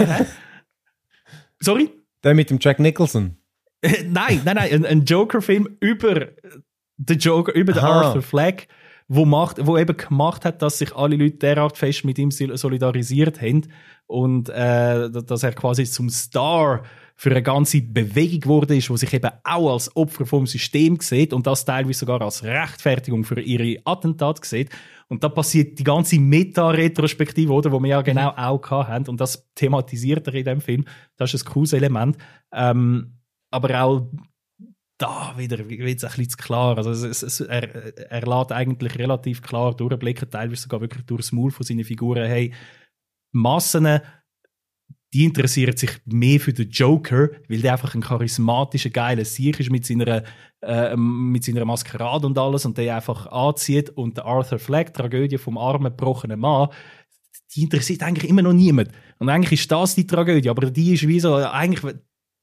Sorry? Der mit dem Jack Nicholson. Nein, ein Joker-Film über den Joker, über den Arthur Fleck, wo eben gemacht hat, dass sich alle Leute derart fest mit ihm solidarisiert haben und dass er quasi zum Star für eine ganze Bewegung geworden ist, die sich eben auch als Opfer vom System sieht und das teilweise sogar als Rechtfertigung für ihre Attentate sieht. Und da passiert die ganze Meta-Retrospektive, oder, wo wir ja genau auch hatten und das thematisiert er in dem Film. Das ist ein cooles Element. Aber auch da wieder wird es ein bisschen zu klar. Also er lässt eigentlich relativ klar durchblicken, teilweise sogar wirklich durchs Maul von seinen Figuren. Hey, Massen, die interessieren sich mehr für den Joker, weil der einfach ein charismatischer, geiler Sieg ist mit seiner Maskerade und alles und der einfach anzieht. Und der Arthur Fleck, Tragödie vom armen, gebrochenen Mann, die interessiert eigentlich immer noch niemand. Und eigentlich ist das die Tragödie, aber die ist wie so, eigentlich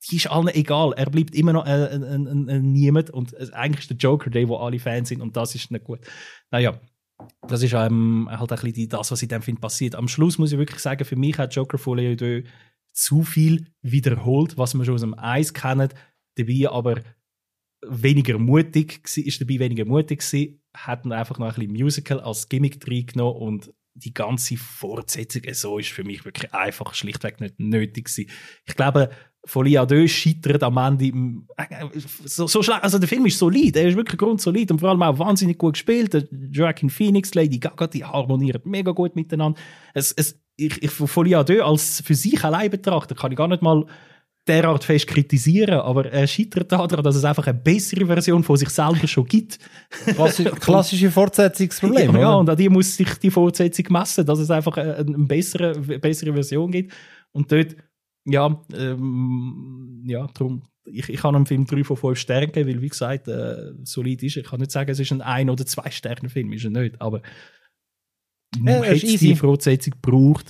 die ist allen egal. Er bleibt immer noch ein Niemand und eigentlich ist der Joker der, wo alle Fans sind und das ist nicht gut. Naja, das ist halt ein bisschen das, was in dem Film passiert. Am Schluss muss ich wirklich sagen, für mich hat Joker Folie 2 zu viel wiederholt, was wir schon aus dem 1 kennen, dabei aber weniger mutig gewesen, hat einfach noch ein bisschen Musical als Gimmick reingenommen und die ganze Fortsetzung so ist für mich wirklich einfach schlichtweg nicht nötig gewesen. Ich glaube, Folie 2 scheitert am Ende so schlecht. Also der Film ist solid, er ist wirklich grundsolid und vor allem auch wahnsinnig gut gespielt. Der Joaquin Phoenix, Lady Gaga, die harmonieren mega gut miteinander. Ich Folie 2 als für sich allein betrachten, kann ich gar nicht mal derart fest kritisieren, aber er scheitert daran, dass es einfach eine bessere Version von sich selber schon gibt. Klassische Fortsetzungsproblem, ja, und an die muss sich die Fortsetzung messen, dass es einfach eine bessere Version gibt. Und dort, darum, ich kann einem Film 3 von 5 Sternen geben, weil, wie gesagt, solid ist. Ich kann nicht sagen, es ist ein oder 2 Sterne Film, ist er nicht, aber man hätte die Fortsetzung gebraucht.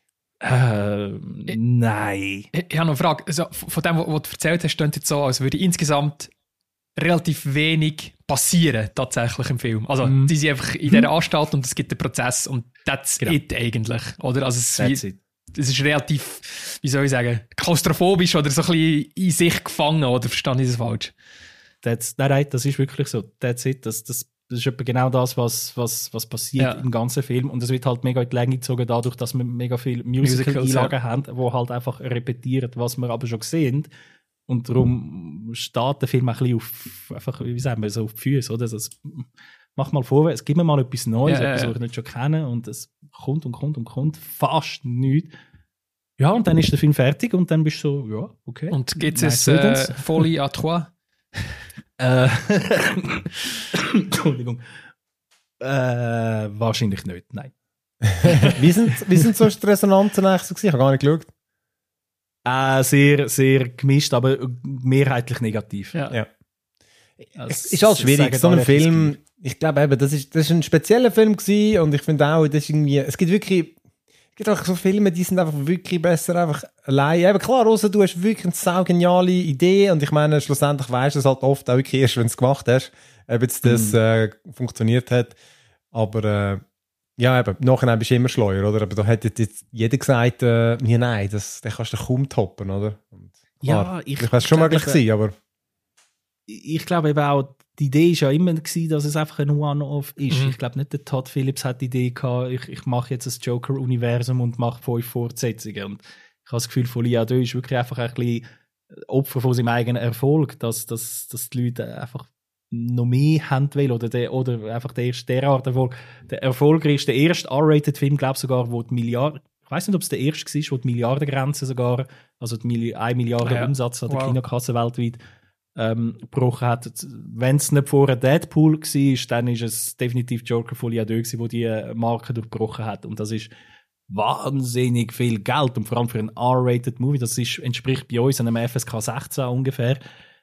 Nein. Ich habe noch eine Frage. Also, von dem, was du erzählt hast, klingt es so, als würde insgesamt relativ wenig passieren, tatsächlich im Film. Also, die sind einfach in dieser Anstalt und es gibt einen Prozess und that's it eigentlich. Oder? Also, es ist relativ, wie soll ich sagen, klaustrophobisch oder so ein bisschen in sich gefangen, oder verstehe ich das falsch? Nein, das ist wirklich so. That's it. Das ist etwa genau das, was passiert im ganzen Film. Und es wird halt mega in die Länge gezogen, dadurch, dass wir mega viele Musical-Einlagen haben, die halt einfach repetieren, was wir aber schon sehen. Und darum steht der Film ein bisschen auf, einfach, wie sagen wir, so auf die Füße. Oder? Das, mach mal vorwärts, gib mir mal etwas Neues, etwas, was ich nicht schon kenne. Und es kommt und kommt und kommt. Fast nichts. Ja, und dann ist der Film fertig und dann bist du so, ja, okay. Und gibt es Folie à trois? Entschuldigung. Wahrscheinlich nicht, nein. Wie sind so die Resonanzen eigentlich so gewesen? Ich habe gar nicht geschaut. Sehr, sehr gemischt, aber mehrheitlich negativ. Ja. Ist halt schwierig, so ein Film, ich glaube eben, das ist ein spezieller Film gewesen und ich finde auch, das ist irgendwie, es gibt auch so Filme, die sind einfach wirklich besser einfach allein. Eben klar, Rosa, du hast wirklich eine saugeniale Idee und ich meine, schlussendlich weisst du es halt oft auch wirklich erst, wenn du es gemacht hast, ob jetzt das funktioniert hat. Aber eben, nachher bist du immer schleuer, oder? Aber da hat jetzt jeder gesagt, nein, den kannst du kaum toppen, oder? Und klar, ich weiß es schon möglich gewesen, aber ich glaube eben auch, die Idee war ja immer gewesen, dass es einfach ein One-Off ist. Ich glaube nicht, der Todd Phillips hat die Idee gehabt, ich mache jetzt das Joker-Universum und mache 5 Fortsetzungen. Und ich habe das Gefühl, Folie 2 ist wirklich einfach ein bisschen Opfer von seinem eigenen Erfolg, dass die Leute einfach noch mehr haben wollen oder einfach der erste Erfolg. Der erfolgreichste, der erste R-Rated-Film, glaube ich sogar, wo die Milliarden, ich weiß nicht, ob es der erste war, wo die Milliardengrenze sogar, also die 1 Milliarde Umsatz an der Kinokasse weltweit gebrochen hat. Wenn es nicht vorher Deadpool war, dann ist es definitiv Joker Folie 2, wo die Marke durchbrochen hat. Und das ist wahnsinnig viel Geld. Und vor allem für einen R-Rated Movie, das entspricht bei uns einem FSK 16 ungefähr.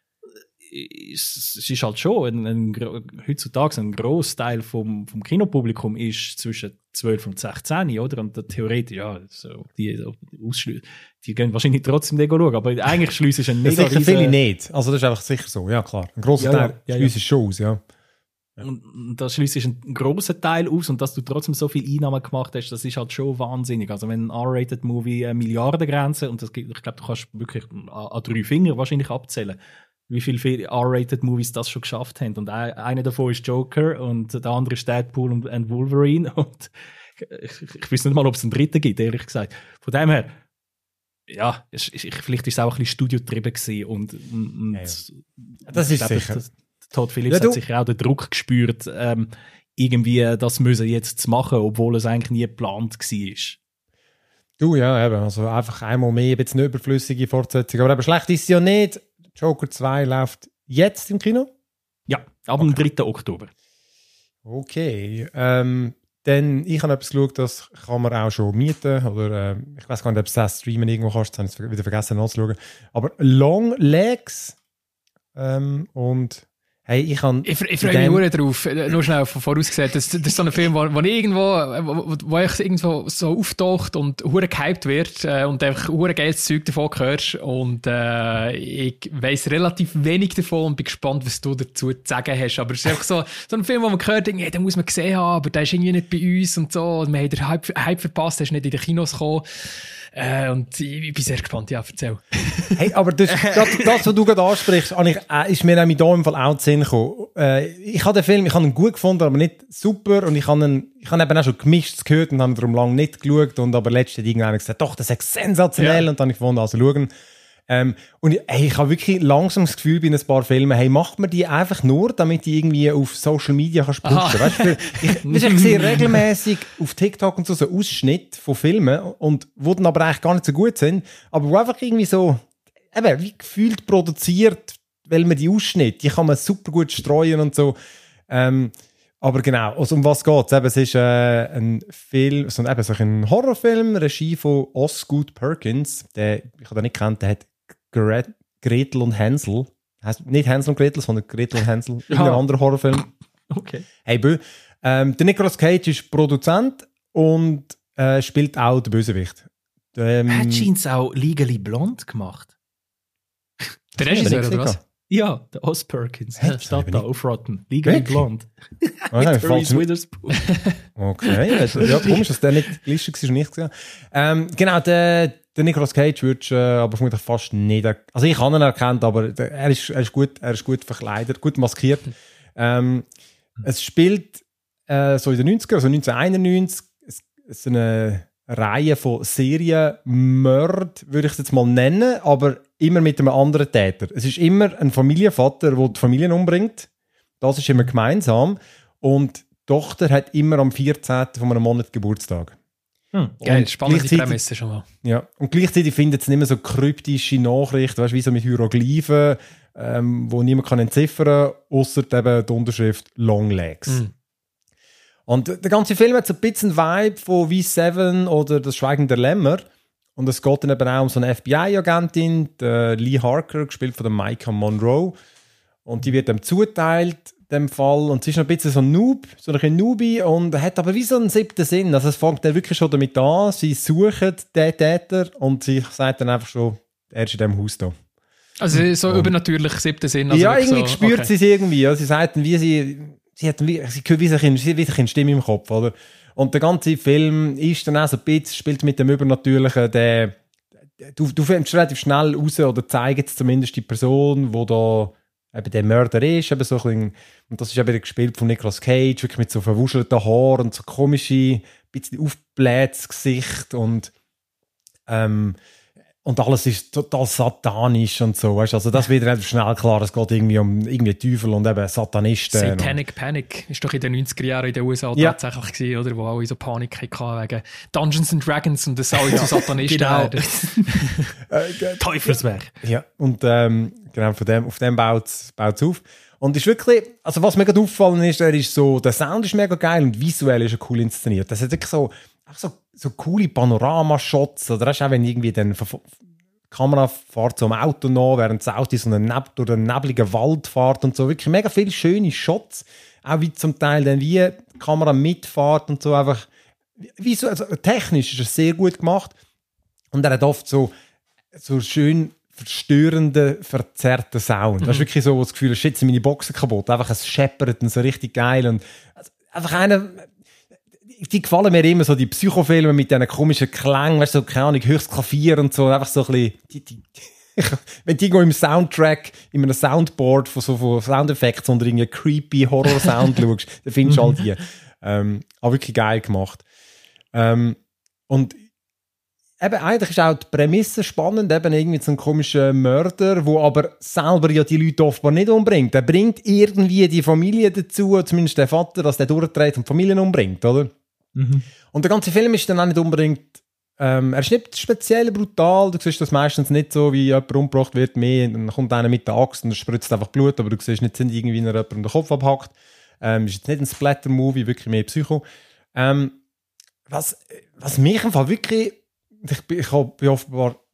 Es ist halt schon heutzutage ein Grossteil vom Kinopublikum ist zwischen 12 und 16, oder? Und theoretisch, die gehen wahrscheinlich trotzdem schauen, aber eigentlich schliessen sie einen mega sicher viele nicht. Also das ist einfach sicher so, ja klar. Ein grosser Teil schliessen schon aus, ja. Und da schließt einen grossen Teil aus und dass du trotzdem so viele Einnahmen gemacht hast, das ist halt schon wahnsinnig. Also wenn ein R-Rated-Movie eine Milliardengrenze, und ich glaube, du kannst wirklich an 3 Finger wahrscheinlich abzählen, wie viele R-Rated-Movies das schon geschafft haben. Und einer davon ist Joker und der andere ist Deadpool und Wolverine. Und ich weiß nicht mal, ob es einen dritten gibt, ehrlich gesagt. Von dem her, ja, vielleicht ist es auch ein bisschen studiotrieben gewesen. Und das ist sicher. Todd Phillips hat sicher auch den Druck gespürt, irgendwie das müssen jetzt zu machen, obwohl es eigentlich nie geplant war. Du, ja, eben. Also einfach einmal mehr, jetzt eine überflüssige Fortsetzung. Aber eben schlecht ist sie ja nicht. Joker 2 läuft jetzt im Kino? Ja, ab dem 3. Oktober. Okay. Dann, ich habe etwas geschaut, das kann man auch schon mieten. Oder ich weiß gar nicht, ob du das streamen irgendwo kannst. Das habe ich wieder vergessen nachzuschauen. Aber Long Legs und Hey, ich freue mich sehr drauf. Nur schnell vorausgesagt. Das ist so ein Film, wo ich irgendwo so auftaucht und hure gehypt wird und einfach hure geiles Zeug davon hörst. Und ich weiss relativ wenig davon und bin gespannt, was du dazu zu sagen hast. Aber es ist einfach so ein Film, wo man hört, hey, den muss man gesehen haben, aber der ist irgendwie nicht bei uns und so. Und wir haben den Hype verpasst, der ist nicht in die Kinos gekommen. Und ich bin sehr gespannt, ja, erzähl. Hey, aber das, was du gerade ansprichst, ist mir nämlich da im Fall auch zu Sinn gekommen. Ich habe den Film, ihn gut gefunden, aber nicht super. Und ich habe eben auch schon gemischt gehört und habe darum lange nicht geschaut. Und aber letztens irgendwann gesagt, doch, das ist sensationell. Ja. Und dann habe ich gefunden, also schauen. Und ich habe wirklich langsam das Gefühl bei ein paar Filmen, hey, macht man die einfach nur, damit die irgendwie auf Social Media kannst pushen. Weißt du, ich sehe regelmäßig auf TikTok und so Ausschnitte von Filmen und wo dann aber eigentlich gar nicht so gut sind, aber wo einfach irgendwie so, eben, wie gefühlt produziert, weil man die Ausschnitte, die kann man super gut streuen und so. Aber genau, also um was geht's? Es ist ein Film, so ein Horrorfilm, Regie von Osgood Perkins, ich habe den nicht gekannt, der hat Gretel und Hänsel. Nicht Hänsel und Gretel, sondern Gretel und Hänsel. Irgendein anderer Horrorfilm. Okay. Hey, der Nicolas Cage ist Produzent und spielt auch den Bösewicht. Hat Jeans auch Legally Blonde gemacht? Der Regisseur, oder was? Ja, der Os Perkins. Steht da auf Rotten. Legally Blonde. Mit Reese Witherspoon. Okay, ja, komisch, dass der nicht gelistet war und nicht gesehen. Genau, der Nicolas Cage würdest aber vermutlich fast nicht also ich habe ihn erkannt, aber er ist gut verkleidet, gut maskiert. Es spielt so in den 90ern, also 1991, es ist eine Reihe von Serienmörd, würde ich es jetzt mal nennen, aber immer mit einem anderen Täter. Es ist immer ein Familienvater, der die Familien umbringt. Das ist immer gemeinsam. Und die Tochter hat immer am 14. von einem Monat Geburtstag. Geil, spannende Prämisse schon mal. Ja, und gleichzeitig findet es nicht mehr so kryptische Nachrichten, weißt, wie so mit Hieroglyphen, wo niemand kann entziffern kann, ausser eben die Unterschrift Long Legs. Und der ganze Film hat so ein bisschen Vibe von V7 oder Das Schweigen der Lämmer. Und es geht dann eben auch um so eine FBI-Agentin, Lee Harker, gespielt von der Micah Monroe. Und die wird ihm zuteilt, dem Fall. Und sie ist noch ein bisschen so ein Noob, so ein Noobie und hat aber wie so einen 7. Sinn. Also es fängt dann wirklich schon damit an, sie suchen den Täter und sie sagt dann einfach schon, er ist in diesem Haus da. Also so übernatürlich 7. Sinn. Also ja, irgendwie so, spürt sie es irgendwie. Ja. Sie sagt dann, sie hört wie sich eine Stimme im Kopf, oder? Und der ganze Film ist dann auch so ein bisschen, spielt mit dem Übernatürlichen, du findest relativ schnell raus, oder zeigt es zumindest die Person, wo da eben der Mörder ist, eben so ein bisschen, und das ist eben gespielt von Nicolas Cage, wirklich mit so verwuschelten Haaren und so komische, bisschen aufgeblähtes Gesicht und alles ist total satanisch und so, weißt? Also das wird relativ schnell klar, es geht irgendwie um Teufel und eben Satanisten. Satanic Panic ist doch in den 90er Jahren in den USA tatsächlich gewesen, oder? Wo alle so Panik hatten wegen Dungeons and Dragons und das alle zu Satanisten werden. Teufelswerk. Ja, und genau, auf dem baut es auf. Und ist wirklich, also was mir gerade aufgefallen ist, der Sound ist mega geil und visuell ist er cool inszeniert. Das hat wirklich so coole Panoramashots, oder hast du auch, wenn irgendwie dann die Kamera fährt so am Auto nach, während das Auto so durch einen nebligen Wald fährt und so, wirklich mega viele schöne Shots, auch wie zum Teil dann wie die Kamera mitfährt und so, einfach wie so, also technisch ist es sehr gut gemacht und er hat oft so schön verstörenden, verzerrten Sound. Das ist wirklich so, wo das Gefühl, shit, sind meine Boxen kaputt, einfach es scheppert und so richtig geil und einfach die gefallen mir immer so, die Psychofilme mit diesen komischen Klängen, weißt du, so, keine Ahnung, höchst Klavier und so, einfach so ein bisschen, wenn du irgendwo im Soundtrack, in einem Soundboard von Soundeffekten unter irgendwie creepy Horror-Sound schaust, dann findest du all die. Aber wirklich geil gemacht. Und eben, eigentlich ist auch die Prämisse spannend, eben irgendwie so ein komischer Mörder, wo aber selber ja die Leute offenbar nicht umbringt. Der bringt irgendwie die Familie dazu, zumindest der Vater, dass der durchdreht und die Familien umbringt, oder? Und der ganze Film ist dann auch nicht unbedingt, er ist nicht speziell brutal, du siehst das meistens nicht so, wie jemand umgebracht wird, mehr, dann kommt einer mit der Axt und spritzt einfach Blut, aber du siehst nicht, sind irgendwie jemand den Kopf abhackt. Ist jetzt nicht ein Splatter-Movie, wirklich mehr Psycho. Was mich im Fall wirklich, ich bin offenbar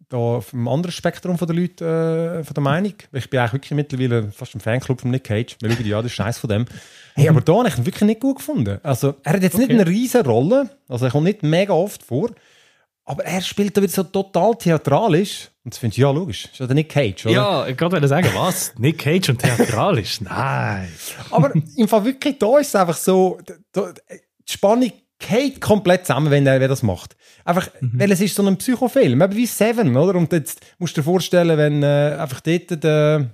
da vom anderen Spektrum von der Leute von der Meinung. Ich bin eigentlich wirklich mittlerweile fast im Fanclub von Nick Cage. Wir schauen ja den Scheiß von dem. Hey, aber da habe ich ihn wirklich nicht gut gefunden. Also, er hat jetzt nicht eine riesige Rolle, also er kommt nicht mega oft vor, aber er spielt da wieder so total theatralisch. Und das finde ich, ja, logisch. Ist ja der Nick Cage, oder? Ja, ich wollte sagen, was? Nick Cage und theatralisch? Nein. Aber im Fall wirklich, da ist es einfach so, die Spannung geht komplett zusammen, wenn er das macht. Einfach, weil es ist so ein Psychofilm, eben wie Seven, oder? Und jetzt musst du dir vorstellen, wenn einfach dort der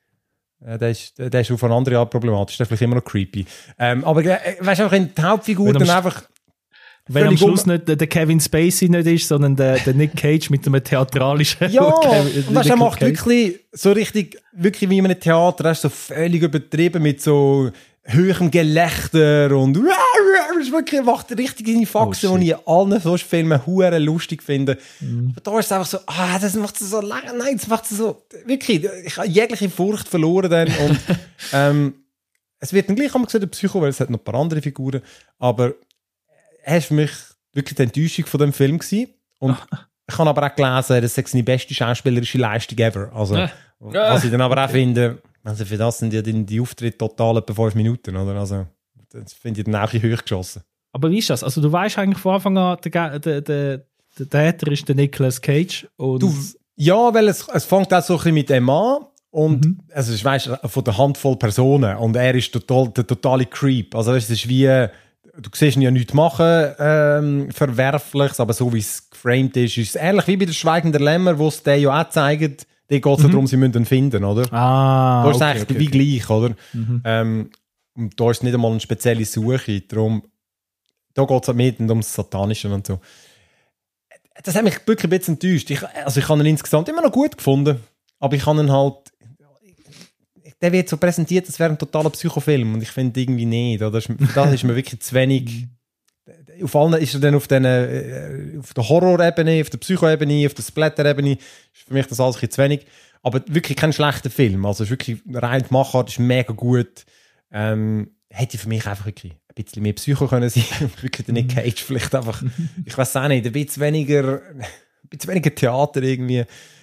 ist auf eine andere Art problematisch, der ist vielleicht immer noch creepy. Aber weißt du, auch in die Hauptfigur dann einfach... Wenn am Schluss nicht der Kevin Spacey nicht ist, sondern der Nick Cage mit einem theatralischen... Ja, und weißt, er macht wirklich so richtig, wirklich wie in einem Theater, er ist so völlig übertrieben mit so höherem Gelächter und er macht richtig seine Faxen, die ich in allen solchen Filmen hure lustig finde. Aber da ist es einfach so, das macht es so lange, nein, das macht es so, wirklich, ich habe jegliche Furcht verloren dann und es wird dann gleich gesagt, der Psycho, weil es hat noch ein paar andere Figuren, aber er war für mich wirklich die Enttäuschung von dem Film gewesen. Und ich habe aber auch gelesen, das ist seine beste schauspielerische Leistung ever. Also, was ich dann aber auch finde, also für das sind ja die Auftritte total etwa 5 Minuten, oder? Also, das finde ich dann auch ein bisschen hoch geschossen. Aber wie ist das? Also, du weißt eigentlich von Anfang an, der Täter ist der Nicolas Cage. Und ja, weil es fängt auch so ein bisschen mit dem an. Und also, ich weiss, von der Handvoll Personen. Und er ist der totale Creep. Also, es ist wie... Du siehst ihn ja nichts machen, Verwerfliches, aber so wie es geframed ist es ähnlich wie bei der Schweigende Lämmer, wo es der ja auch zeigt, da geht es darum, sie müssen ihn finden, oder? Da ist es eigentlich wie gleich, oder? Und da ist es nicht einmal eine spezielle Suche, darum, da geht es halt mehr ums Satanische und so. Das hat mich wirklich ein bisschen enttäuscht. Ich habe ihn insgesamt immer noch gut gefunden, aber ich habe ihn halt der wird so präsentiert, als wäre ein totaler Psychofilm und ich finde irgendwie nicht. Oder? Das ist mir wirklich zu wenig. Auf allen ist er dann auf der Horror-Ebene, auf der Psycho-Ebene, auf der Splatter-Ebene. Ist für mich das alles ein bisschen zu wenig. Aber wirklich kein schlechter Film. Also es ist wirklich rein die Machart, ist mega gut. Hätte für mich einfach wirklich ein bisschen mehr Psycho können sein. Wirklich der Nick Cage vielleicht einfach, ich weiß auch nicht, ein bisschen weniger Theater irgendwie.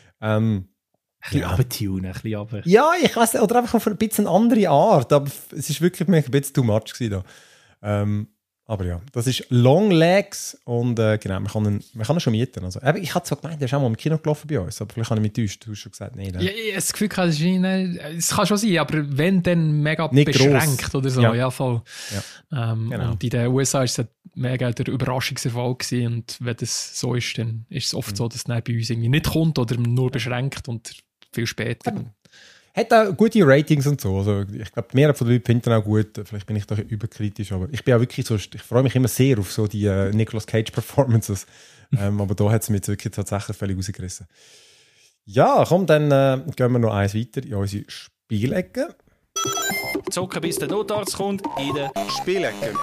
Ein bisschen aber. Ja, ich weiss nicht, oder einfach auf ein bisschen andere Art, aber es ist wirklich ein bisschen too much gewesen da. Aber ja, das ist Long Legs und genau, man kann ihn schon mieten. Also, ich hatte so gemeint, der ist auch mal im Kino gelaufen bei uns, aber vielleicht habe ich mich getäuscht, du hast schon gesagt, nein. Ja, ich habe das Gefühl, es kann schon sein, aber wenn, dann mega nicht beschränkt gross. Oder so, ja voll. Ja. Genau. Und in den USA war es mega der Überraschungserfolg gewesen und wenn das so ist, dann ist es oft so, dass es bei uns irgendwie nicht kommt oder nur beschränkt und viel später. Hat auch gute Ratings und so. Also ich glaube, die Mehrheit von den Leuten finden auch gut. Vielleicht bin ich da überkritisch, aber ich bin auch wirklich so, ich freue mich immer sehr auf so die Nicolas Cage Performances. Aber da hat es mich jetzt wirklich tatsächlich völlig rausgerissen. Ja, komm, dann gehen wir noch eins weiter in unsere Spielecke. Zocken, bis der Notarzt kommt in der Spielecke.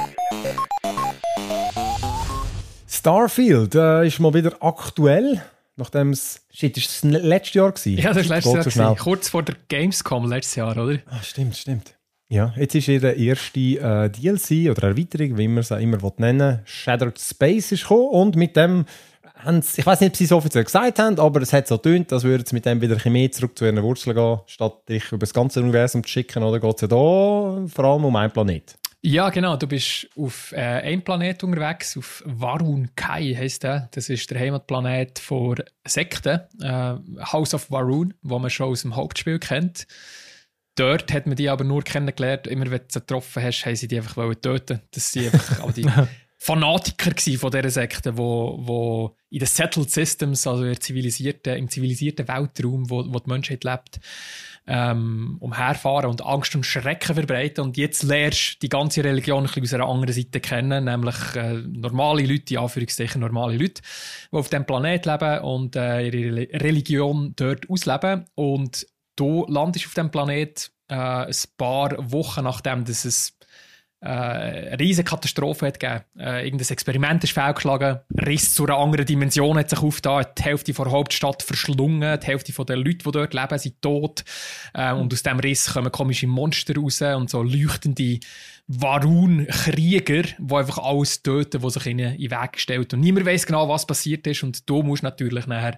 Starfield ist mal wieder aktuell. Nachdem ist das letztes Jahr gewesen? Ja, das war letztes Jahr. Kurz vor der Gamescom letztes Jahr, oder? Stimmt. Ja, jetzt ist ihr erste DLC oder Erweiterung, wie man es auch immer nennen will, Shattered Space ist gekommen und mit dem haben sie, ich weiß nicht, ob sie es offiziell gesagt haben, aber es hat so getönt, als würden sie mit dem wieder ein bisschen mehr zurück zu ihren Wurzeln gehen, statt dich über das ganze Universum zu schicken, oder geht es ja da vor allem um einen Planet? Ja, genau. Du bist auf einem Planet unterwegs, auf Varun Kai heisst der. Das ist der Heimatplanet von Sekten, House of Varun, wo man schon aus dem Hauptspiel kennt. Dort hat man die aber nur kennengelernt. Immer wenn du sie getroffen hast, haben sie die einfach töten. Das waren einfach all die Fanatiker von dieser Sekte, die in den Settled Systems, also im zivilisierten Weltraum, wo die Menschheit lebt, umherfahren und Angst und Schrecken verbreiten. Und jetzt lernst du die ganze Religion ein bisschen aus einer anderen Seite kennen, nämlich normale Leute, in Anführungszeichen normale Leute, die auf diesem Planet leben und ihre Religion dort ausleben. Und du landest auf diesem Planet ein paar Wochen nachdem es eine riesige Katastrophe hat gegeben. Irgendein Experiment ist fehlgeschlagen, Riss zu einer anderen Dimension hat sich aufgetan, die Hälfte der Hauptstadt verschlungen, die Hälfte der Leute, die dort leben, sind tot. Und aus diesem Riss kommen komische Monster raus und so leuchtende Varun-Krieger, die einfach alles töten, was sich ihnen in den Weg stellt. Und niemand weiss genau, was passiert ist. Und du musst natürlich nachher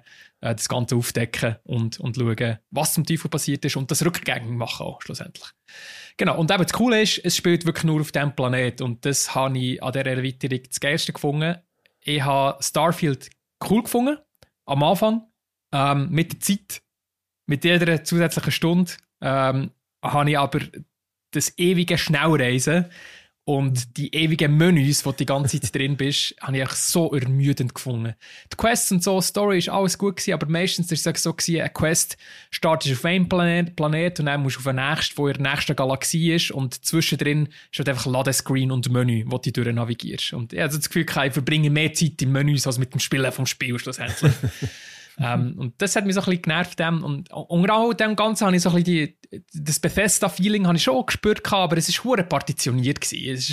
das Ganze aufdecken und schauen, was zum Teufel passiert ist und das rückgängig machen auch, schlussendlich. Genau, und eben das Coole ist, es spielt wirklich nur auf diesem Planet und das habe ich an dieser Erweiterung das Geilste gefunden. Ich habe Starfield cool gefunden, am Anfang, mit der Zeit, mit jeder zusätzlichen Stunde, habe ich aber das ewige Schnellreisen und die ewigen Menüs, wo du die ganze Zeit drin bist, habe ich so ermüdend gefunden. Die Quests und so, Story ist alles gut gewesen, aber meistens war es so gewesen, eine Quest startest auf einem Planet und dann musst du auf den nächsten, wo in der nächsten Galaxie ist und zwischendrin ist halt einfach Ladescreen und Menü, wo du durch navigierst. Und ich habe das Gefühl, ich verbringe mehr Zeit in Menüs als mit dem Spielen vom Spiel schlussendlich. Und das hat mich so ein bisschen genervt. Und unter all dem Ganzen habe ich so ein bisschen das Bethesda-Feeling habe ich schon gespürt, aber es war verdammt partitioniert gewesen. Es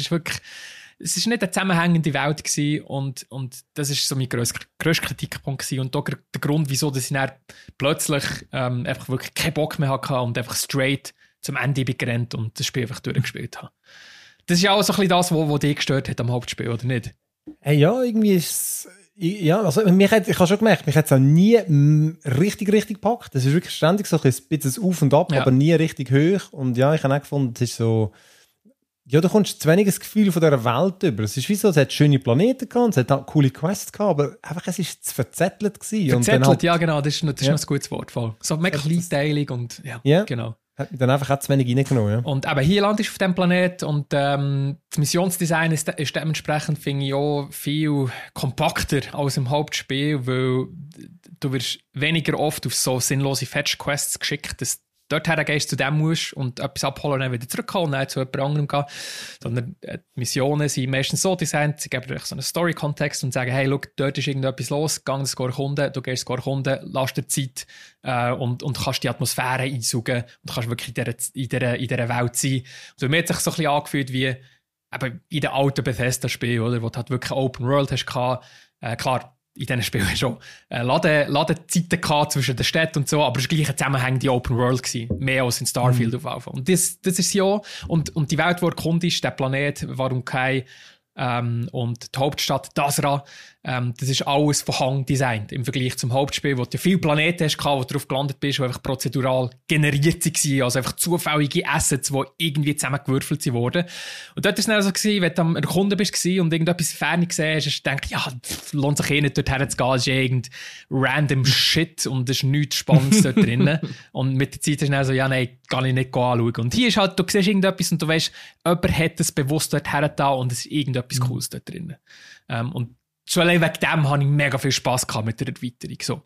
ist nicht eine zusammenhängende Welt gewesen und das ist so mein grösster Kritikpunkt gewesen. Und auch der Grund, wieso dass ich dann plötzlich einfach wirklich keinen Bock mehr hatte und einfach straight zum Ende bin gerannt und das Spiel einfach durchgespielt habe. Das ist ja auch so ein bisschen das, was dich gestört hat am Hauptspiel, oder nicht? Ja, irgendwie ist es... Ja, also ich habe schon gemerkt, mich hat es auch nie richtig gepackt. Das ist wirklich ständig so ein bisschen auf und ab, aber nie richtig hoch. Und ja, ich habe auch gefunden, es ist so... Ja, du kommst zu wenig das Gefühl von dieser Welt über. Es ist wie so, es hat schöne Planeten gehabt, es hat auch coole Quests gehabt, aber einfach, es ist zu verzettelt gewesen. Verzettelt, halt, ja genau, das ist noch ein gutes Wort. Voll. So mega kleinteilig und ja, genau. Hat mich dann einfach auch zu wenig reingenommen. Ja. Und eben hier landest du auf diesem Planet und das Missionsdesign ist dementsprechend, finde ich, auch viel kompakter als im Hauptspiel, weil du wirst weniger oft auf so sinnlose Fetch-Quests geschickt, dass dorthin gehst, zu dem musst und etwas abholen und dann wieder zurückkommen und dann zu jemand anderem gehen. Sondern die Missionen sind meistens so designt, sie geben dir so einen Story-Kontext und sagen, hey, schau, dort ist irgendetwas los, geh das erkunden, du gehst es erkunden, lass dir Zeit und kannst die Atmosphäre einsaugen und kannst wirklich in dieser Welt sein. Und mir hat sich so ein bisschen angefühlt wie eben in den alten Bethesda-Spielen, oder, wo du halt wirklich Open World hast gehabt. Klar, in diesen Spielen schon Ladezeiten gehabt zwischen den Städten und so, aber es war gleich eine zusammenhängende Open World gewesen, mehr als in Starfield auf jeden Fall. Und das ist ja, und die Welt, wo erkundest, der Planet, Varunkai, und die Hauptstadt Dazra, das ist alles von Hand designt im Vergleich zum Hauptspiel, wo du viele Planeten hast, wo du drauf gelandet bist, die einfach prozedural generiert waren, also einfach zufällige Assets, die irgendwie zusammengewürfelt wurden. Und dort war es dann so gewesen, wenn du am Erkunden bist und irgendetwas Fernes gesehen hast, hast du gedacht, ja, lohnt sich nicht dorthin zu gehen, es ist irgend random Shit und es ist nichts Spannendes dort drin. Und mit der Zeit ist es dann so, ja, nein, kann ich nicht anschauen. Und hier ist halt, du siehst irgendetwas und du weißt, jemand hat es bewusst dort hergetan und es ist irgendetwas Cooles dort drin. Und schon allein wegen dem habe ich mega viel Spass gehabt mit der Erweiterung. So.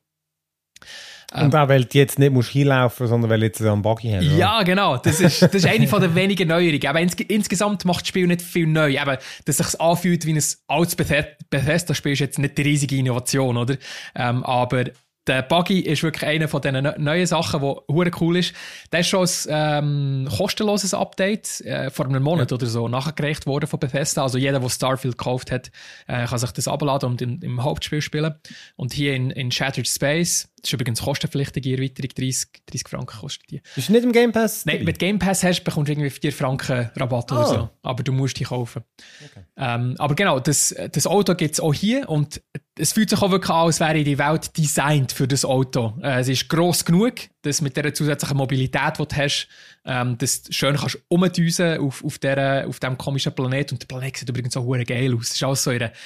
Und auch, weil du jetzt nicht musst hinlaufen, sondern weil du jetzt einen Buggy hast. Ja, genau. Das ist eine von der wenigen Neuerungen. Aber insgesamt macht das Spiel nicht viel neu. Aber dass es sich anfühlt wie ein altes Bethesda-Spiel, ist jetzt nicht die riesige Innovation, oder? Aber der Buggy ist wirklich eine von diesen neuen Sachen, die verdammt cool ist. Der ist schon ein kostenloses Update vor einem Monat oder so nachgereicht worden von Bethesda. Also jeder, der Starfield gekauft hat, kann sich das abladen und im Hauptspiel spielen. Und hier in Shattered Space, das ist übrigens kostenpflichtige Erweiterung, 30 Franken kostet die. Ist nicht im Game Pass? Nein, mit Game Pass bekommst du irgendwie 4 Franken Rabatt oder so. Aber du musst die kaufen. Okay. Aber genau, das Auto gibt es auch hier und es fühlt sich auch wirklich an, als wäre die Welt designt für das Auto. Es ist gross genug, dass mit dieser zusätzlichen Mobilität, die du hast, dass du schön kannst rumdüsen auf diesem komischen Planet. Und der Planet sieht übrigens auch verdammt geil aus. Es ist alles so in einer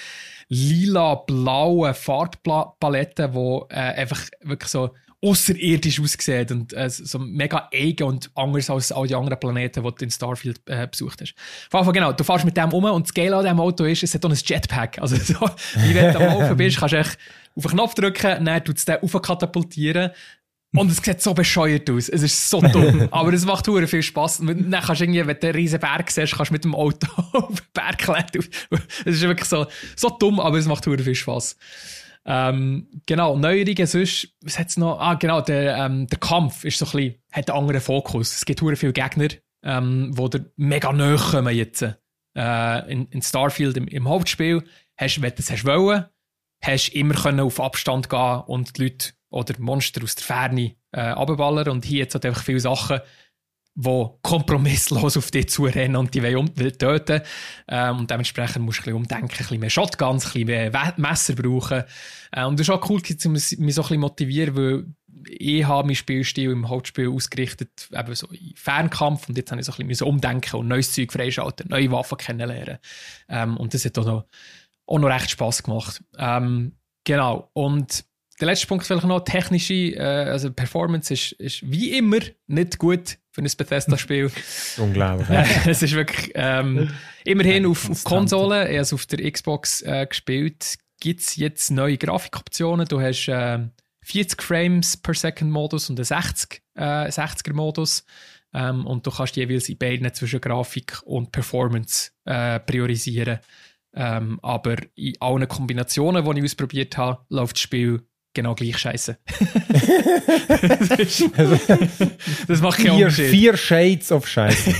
lila-blauen Farbpalette, die einfach wirklich so außerirdisch aussieht und so mega eigen und anders als all die anderen Planeten, die du in Starfield besucht hast. Vor allem, genau, du fährst mit dem und das Geile an diesem Auto ist, es hat auch ein Jetpack. Also so, wie wenn du am Laufen bist, kannst du echt auf den Knopf drücken, dann tut es den raufkatapultieren. Und es sieht so bescheuert aus. Es ist so dumm. Aber es macht verdammt viel Spass. Und dann kannst du irgendwie, wenn du einen riesen Berg siehst, kannst du mit dem Auto auf den Berg klettern. Es ist wirklich so dumm, aber es macht verdammt viel Spass. Genau, Neuerungen sonst, was hat's noch? Genau, der Kampf ist so ein bisschen, hat einen anderen Fokus. Es gibt verdammt viele Gegner, wo dir mega nahe kommen jetzt. In Starfield, im Hauptspiel, wenn du das wollen, hast du immer können auf Abstand gehen und die Leute oder Monster aus der Ferne runterballern. Und hier jetzt hat einfach viele Sachen, die kompromisslos auf dich zurennen und die wollen töten. Und dementsprechend musst du ein bisschen umdenken, ein bisschen mehr Shotguns, ein bisschen mehr Messer brauchen. Und das ist auch cool, mich so ein bisschen motivieren, weil ich habe meinen Spielstil im Hauptspiel ausgerichtet, eben so in Fernkampf, und jetzt habe ich so ein bisschen umdenken und neues Zeug freischalten, neue Waffen kennenlernen. Und das hat auch noch recht Spass gemacht. Genau. Und der letzte Punkt vielleicht noch, technische, also Performance ist wie immer nicht gut für ein Bethesda-Spiel. Unglaublich. Es ist wirklich immerhin auf Konsolen, ich habe es auf der Xbox gespielt, gibt es jetzt neue Grafikoptionen. Du hast 40 Frames per Second Modus und einen 60er Modus. Und du kannst jeweils in beiden zwischen Grafik und Performance priorisieren. Aber in allen Kombinationen, die ich ausprobiert habe, läuft das Spiel genau gleich scheiße. Das macht keinen Unterschied. 4 Shades of Scheiße.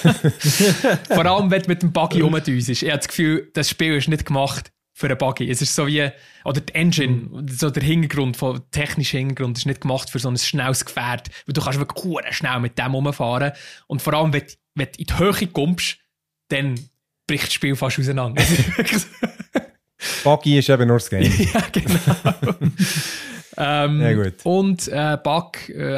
Vor allem, wenn du mit dem Buggy rumdüst. Ich habe das Gefühl, das Spiel ist nicht gemacht für einen Buggy. Es ist so wie, oder die Engine, so der Hintergrund, der technische Hintergrund, ist nicht gemacht für so ein schnelles Gefährt. Weil du kannst wirklich schnell mit dem rumfahren. Und vor allem, wenn du in die Höhe kommst, dann bricht das Spiel fast auseinander. Buggy ist eben nur das Game. Ja, genau. Ja, gut. Und Bug,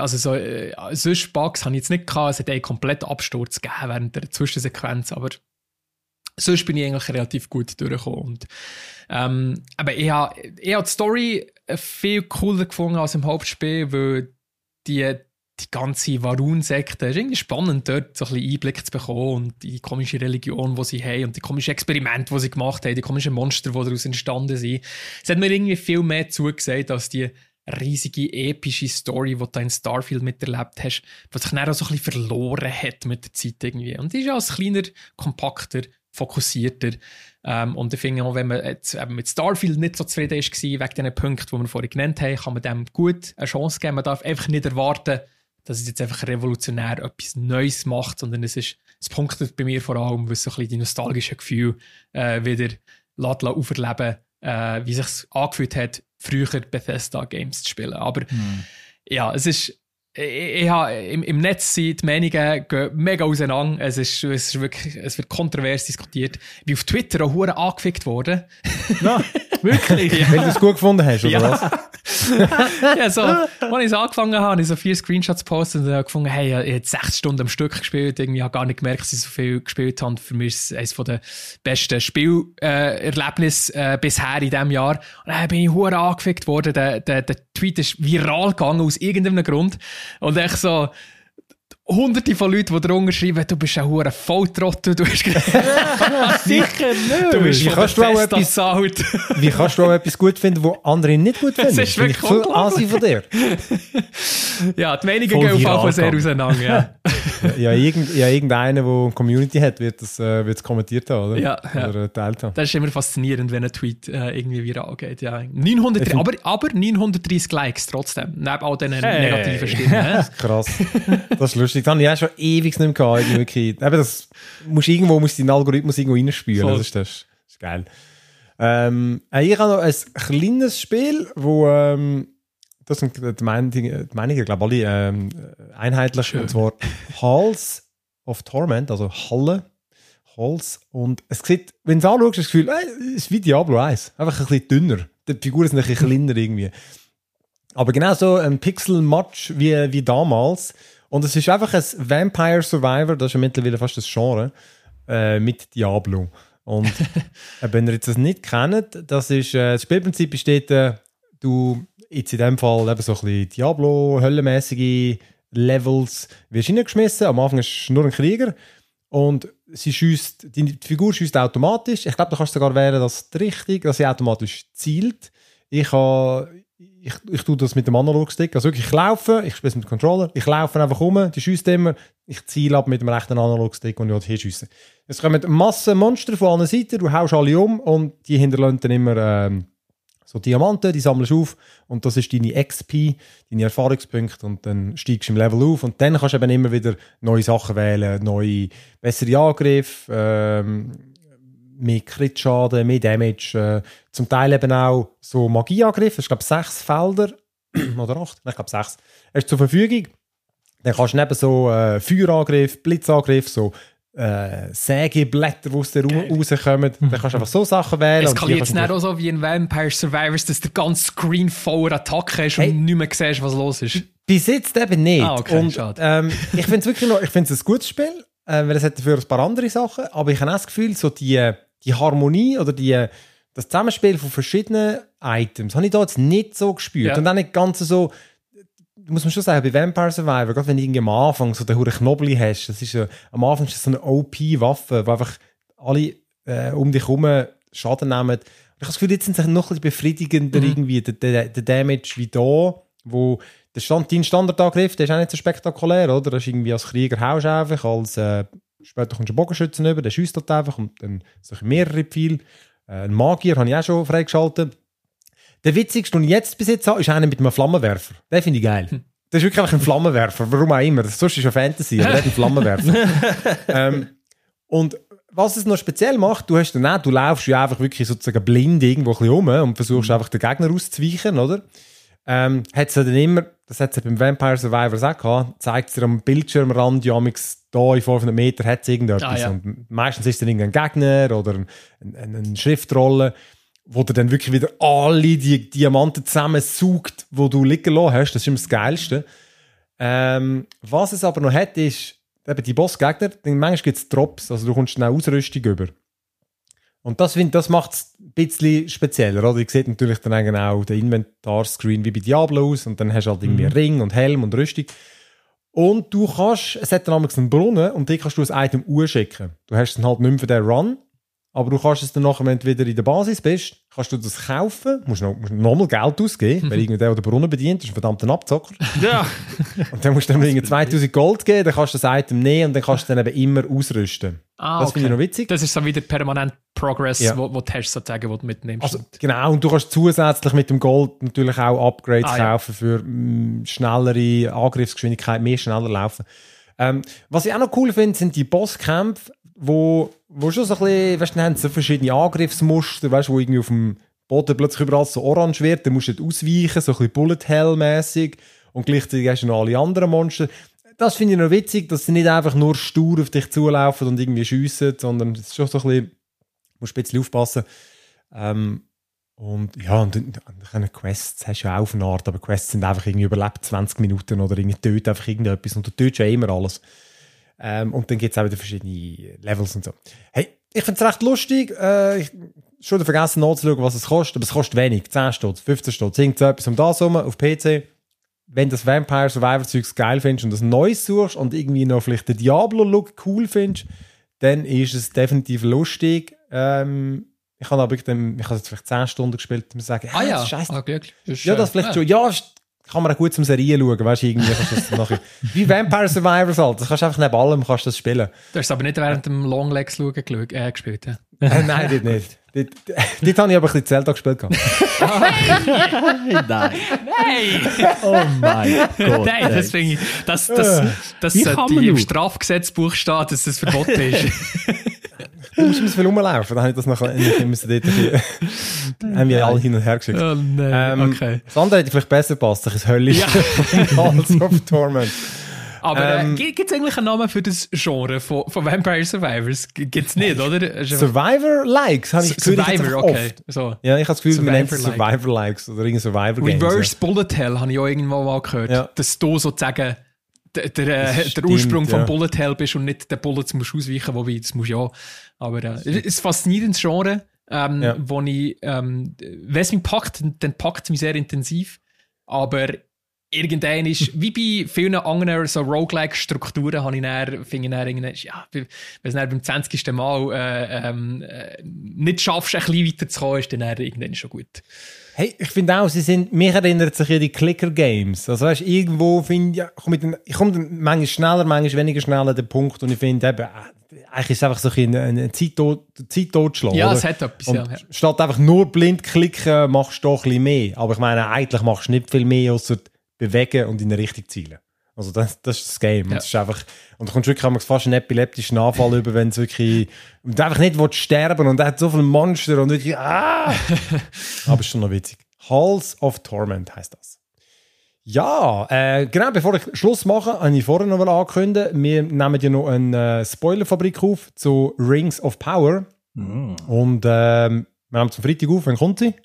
sonst Bugs habe ich jetzt nicht gehabt. Es hat einen kompletten Absturz gegeben während der Zwischensequenz, aber sonst bin ich eigentlich relativ gut durchgekommen. Und, aber ich habe die Story viel cooler gefunden als im Hauptspiel, weil die ganze Varun-Sekte ist irgendwie spannend, dort so ein bisschen Einblick zu bekommen und die komische Religion, die sie haben und die komischen Experimente, die sie gemacht haben, die komischen Monster, die daraus entstanden sind. Es hat mir irgendwie viel mehr zugesagt als die riesige, epische Story, die du in Starfield miterlebt hast, die sich dann auch so ein bisschen verloren hat mit der Zeit irgendwie. Und die ist ja als kleiner, kompakter, fokussierter. Und ich finde auch, wenn man jetzt eben mit Starfield nicht so zufrieden war, wegen diesen Punkten, die wir vorhin genannt haben, kann man dem gut eine Chance geben. Man darf einfach nicht erwarten, dass es jetzt einfach revolutionär etwas Neues macht, sondern es punktet bei mir vor allem, weil es so ein bisschen die nostalgischen Gefühle wieder auferleben, wie es sich angefühlt hat, früher Bethesda-Games zu spielen. Aber ja, es ist im Netz sind die Meinungen gehen mega auseinander. Es wird kontrovers diskutiert. Ich bin auf Twitter auch verdammt angefickt worden. Ja, wirklich? Ja. Wenn du es gut gefunden hast, oder was? Ja, so, als ich es angefangen habe, habe ich so 4 Screenshots gepostet und habe gefunden, hey, ich habe 6 Stunden am Stück gespielt. Irgendwie habe ich gar nicht gemerkt, dass ich so viel gespielt habe. Für mich ist es eines der besten Spielerlebnisse bisher in diesem Jahr. Und dann bin ich verdammt angefickt worden. Der Tweet ist viral gegangen aus irgendeinem Grund. Und echt so Hunderte von Leuten, die drunter schreiben, du bist ein hure Volltrottel, du hast sicher nicht. Du bist wie kannst du auch etwas gut finden, was andere nicht gut finden? Das ist wirklich voll Asi von dir. Ja, die Meinungen gehen auf jeden Fall sehr auseinander. Ja, irgendeiner, der eine Community hat, wird es kommentiert haben, oder? Ja. Oder geteilt haben. Das ist immer faszinierend, wenn ein Tweet irgendwie viral geht. Ja. 930 Likes trotzdem, neben all diesen negativen Stimmen. Krass. Das ist lustig. Das habe ich auch schon ewig nicht mehr gehabt. Eben, muss dein Algorithmus irgendwo reinspülen. Das ist geil. Ich habe noch ein kleines Spiel, wo das sind die Meinungen, glaube ich, alle einheitlich. Schön. Und zwar Halls of Torment, also Halls. Und es sieht, wenn du es anschaust, das Gefühl, es ist wie Diablo 1. Einfach ein bisschen dünner. Die Figuren sind ein bisschen kleiner irgendwie. Aber genau so ein Pixel-Match wie damals. Und es ist einfach ein Vampire Survivor, das ist ja mittlerweile fast das Genre, mit Diablo. Und wenn ihr jetzt das nicht kennt, das Spielprinzip besteht, du jetzt in dem Fall eben so ein bisschen Diablo-höllenmäßige Levels wirst reingeschmissen. Am Anfang ist nur ein Krieger und die Figur schießt automatisch. Ich glaube, da kannst du sogar wählen, dass sie automatisch zielt. Ich tue das mit dem Analogstick. Also wirklich, ich laufe, ich spiele es mit dem Controller, ich laufe einfach rum, die schießt immer, ich ziele ab mit dem rechten Analogstick und ich hinschiessen. Es kommen Massen Monster von allen Seiten, du haust alle um und die hinterlassen dann immer so Diamanten, die sammelst du auf und das ist deine XP, deine Erfahrungspunkte und dann steigst du im Level auf und dann kannst du eben immer wieder neue Sachen wählen, bessere Angriffe, mehr Crit-Schaden, mehr Damage, zum Teil eben auch so Magieangriffe, ich glaube 6 Felder oder 8, ich glaube 6, hast du zur Verfügung. Dann kannst du neben so Feuerangriff, Blitzangriff, so Sägeblätter, die aus der rauskommen. Dann kannst du einfach so Sachen wählen. Es kann jetzt nicht auch so wie in Vampire Survivors, dass der ganze Screen voller Attacken ist und nicht mehr siehst, was los ist. Bis jetzt eben nicht. Okay, und, schade. Ich finde es wirklich noch, ein gutes Spiel, weil es hat dafür ein paar andere Sachen, aber ich habe auch das Gefühl, so die Harmonie oder das Zusammenspiel von verschiedenen Items habe ich da jetzt nicht so gespürt. Ja. Und auch nicht ganz so, muss man schon sagen, bei Vampire Survivor, gerade wenn du irgendwie am Anfang so den Huren Knobli hast, das ist am Anfang ist das so eine OP-Waffe, wo einfach alle um dich herum Schaden nehmen. Und ich habe das Gefühl, jetzt sind sie noch ein bisschen befriedigender irgendwie, der Damage wie da, wo dein Standardangriff, der ist auch nicht so spektakulär, oder? Das ist irgendwie als Krieger haust du einfach, später kommst du einen Bogenschützen über, der schiesst halt einfach und dann solche mehrere Pfeile. Ein Magier habe ich auch schon freigeschaltet. Der witzigste, den ich jetzt bis jetzt habe, ist einer mit einem Flammenwerfer. Den finde ich geil. Das ist wirklich einfach ein Flammenwerfer, warum auch immer. Sonst ist ja Fantasy, aber der hat einen Flammenwerfer. Und was es noch speziell macht, du laufst ja einfach wirklich sozusagen blind irgendwo ein bisschen rum und versuchst einfach den Gegner auszuweichen, oder? Hat's ja dann immer, das hat es ja beim Vampire Survivors auch gehabt, zeigt es dir am Bildschirmrand, ja, da in 500 Meter hat es irgendetwas. Ja. Und meistens ist es dann irgendein Gegner oder eine Schriftrolle, wo du dann wirklich wieder alle die Diamanten zusammensaugt, die du liegen lassen hast. Das ist immer das Geilste. Was es aber noch hat, ist eben die Bossgegner. Manchmal gibt es Drops, also du kommst schnell Ausrüstung über. Und das macht es ein bisschen spezieller. Oder? Ihr seht natürlich dann auch den Inventarscreen wie bei Diablo aus und dann hast du halt irgendwie Ring und Helm und Rüstung. Und es hat dann einen Brunnen und da kannst du ein Item schicken. Du hast dann halt nicht mehr für den Run, aber du kannst es dann nachher, wenn du wieder in der Basis bist, kannst du das kaufen, musst nochmal Geld ausgeben, weil irgendwie der den Brunnen bedient, ist ein verdammter Abzocker. Ja. Und dann musst du dann irgendwie 2000 Gold geben, dann kannst du das Item nehmen und dann kannst du dann eben immer ausrüsten. Das finde ich noch witzig. Das ist so wieder permanent Progress, wo du hast, sozusagen, wo du mitnimmst. Also, genau, und du kannst zusätzlich mit dem Gold natürlich auch Upgrades kaufen für schnellere Angriffsgeschwindigkeit, mehr schneller laufen. Was ich auch noch cool finde, sind die Bosskämpfe, wo schon so ein bisschen, weißt du, dann haben sie verschiedene Angriffsmuster, weißt du, wo irgendwie auf dem Boden plötzlich überall so orange wird, dann musst du nicht ausweichen, so ein bisschen Bullet-Hell-mässig und gleichzeitig hast du noch alle anderen Monster. Das finde ich noch witzig, dass sie nicht einfach nur stur auf dich zulaufen und irgendwie schiessen, sondern es ist schon so ein bisschen, musst ein bisschen aufpassen. Und dann Quests hast du ja auch auf eine Art, aber Quests sind einfach irgendwie überlebt 20 Minuten oder irgendwie tötet einfach irgendetwas und du tötest ja immer alles. Und dann gibt es auch wieder verschiedene Levels und so. Hey, ich finde es recht lustig. Ich schon vergessen nachzuschauen, was es kostet, aber es kostet wenig. 10 Stutz, 15 Stutz, irgend so etwas um das herum auf PC. Wenn du das Vampire Survivor Zeugs geil findest und das Neues suchst und irgendwie noch vielleicht den Diablo-Look cool findest, dann ist es definitiv lustig. Ich habe aber jetzt vielleicht 10 Stunden gespielt und sagen, ja, scheiße. Okay. Ja, das vielleicht schon. Ja, kann man auch gut zum Serien schauen, weißt du, irgendwie kannst du das nachher, wie Vampire Survivors halt, das kannst du einfach neben allem kannst das spielen. Du hast es aber nicht während dem Longlegs gespielt, ja? Nein, dort nicht. Dort habe ich aber ein bisschen Zelda gespielt. Nein. Nein. Oh mein Gott. Nein, das finde ich, dass die im Strafgesetzbuch steht, dass das verboten ist. Du musst viel rumlaufen, dann habe ich das nachher haben wir alle hin und her geschickt. Oh nein, okay. Das andere hätte vielleicht besser gepasst, das ist höllisch. Ja. Halls of Torment. Aber gibt es eigentlich einen Namen für das Genre von Vampire Survivors? Gibt es nicht, oder? Survivor-Likes habe ich Survivor, okay. So. Ja, ich habe das Gefühl, man nennt es Survivor-Likes oder irgendein Survivor-Games. Reverse Bullet Hell habe ich auch irgendwann mal gehört. Dass du sozusagen der Ursprung von Bullet Hell bist und nicht der Bullets musst ausweichen, wobei das musst ja. Aber es ist ein faszinierendes Genre, wo ich, wenn es mich packt, dann packt es mich sehr intensiv. Aber irgendwann ist, wie bei vielen anderen so Roguelike-Strukturen, finde ich irgendwann, ja, wenn es dann beim 20. Mal nicht schaffst, ein bisschen weiterzukommen, ist dann irgendwann schon gut. Hey, ich finde auch, mich erinnert sich an die Clicker-Games. Also weißt, irgendwo finde ich komme dann manchmal schneller, manchmal weniger schnell an den Punkt und ich finde eben, eigentlich ist es einfach so ein Zeit-Totschlag. Ja, es hat etwas, und statt einfach nur blind klicken, machst du doch ein bisschen mehr. Aber ich meine, eigentlich machst du nicht viel mehr, außer bewegen und in eine Richtung zielen. Also das ist das Game. Ja. Und, das ist einfach, und du kommst wirklich fast einen epileptischen Anfall über, wenn es wirklich und du einfach nicht sterben und er hat so viele Monster und wirklich aber ist schon noch witzig. Halls of Torment heisst das. Ja, genau, bevor ich Schluss mache, habe ich vorher noch angekündigt, wir nehmen ja noch eine Spoilerfabrik auf zu Rings of Power. Und wir nehmen zum Freitag auf, wann kommt sie?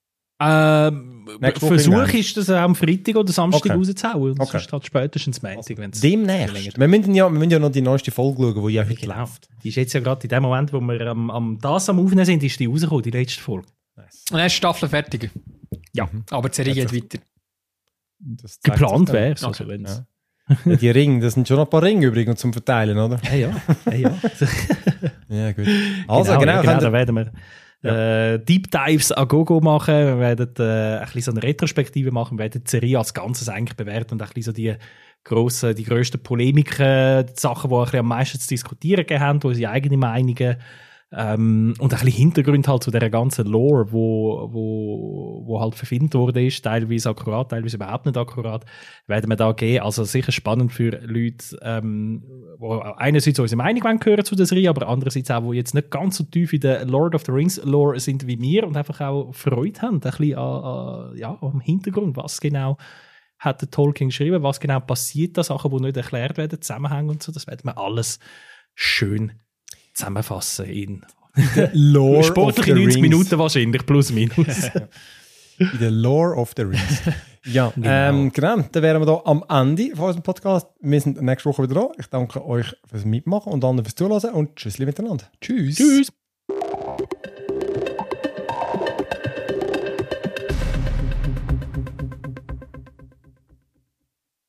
Versuch ist das am Freitag oder Samstag rauszuhauen. Das ist halt spätestens Montag. Demnächst. Wir müssen ja noch die neueste Folge schauen, die ja heute läuft. Die ist jetzt ja gerade in dem Moment, wo wir am Aufnehmen sind, ist die rausgekommen, die letzte Folge. Nice. Und dann ist die Staffel fertig. Ja, aber die Serie geht weiter. Geplant wäre es. Okay. Also ja. Die Ringe, das sind schon noch ein paar Ringe übrigens zum Verteilen, oder? Ja. Ja, gut. Also, genau da werden wir Deep Dives an Gogo machen. Wir werden ein bisschen so eine Retrospektive machen. Wir werden die Serie als Ganzes eigentlich bewerten und ein bisschen so die grössten Polemiken, die Sachen, die ein bisschen am meisten zu diskutieren gegeben haben, wo sie eigene Meinungen und ein bisschen Hintergrund halt zu dieser ganzen Lore, wo halt verfilmt worden ist, teilweise akkurat, teilweise überhaupt nicht akkurat, werden wir da gehen. Also sicher spannend für Leute, die einerseits unsere Meinung hören zu der Serie, aber andererseits auch, die jetzt nicht ganz so tief in der Lord of the Rings Lore sind wie wir und einfach auch Freude haben, ein bisschen am Hintergrund, was genau hat der Tolkien geschrieben, was genau passiert da, Sachen, die nicht erklärt werden, Zusammenhänge und so, das werden wir alles schön zusammenfassen in Lore sportliche 90 Minuten wahrscheinlich, plus minus. In der Lore of the Rings. Ja, genau. Dann wären wir da am Ende von unserem Podcast. Wir sind nächste Woche wieder da. Ich danke euch fürs Mitmachen und anderen fürs Zuhören und tschüssli miteinander. Tschüss.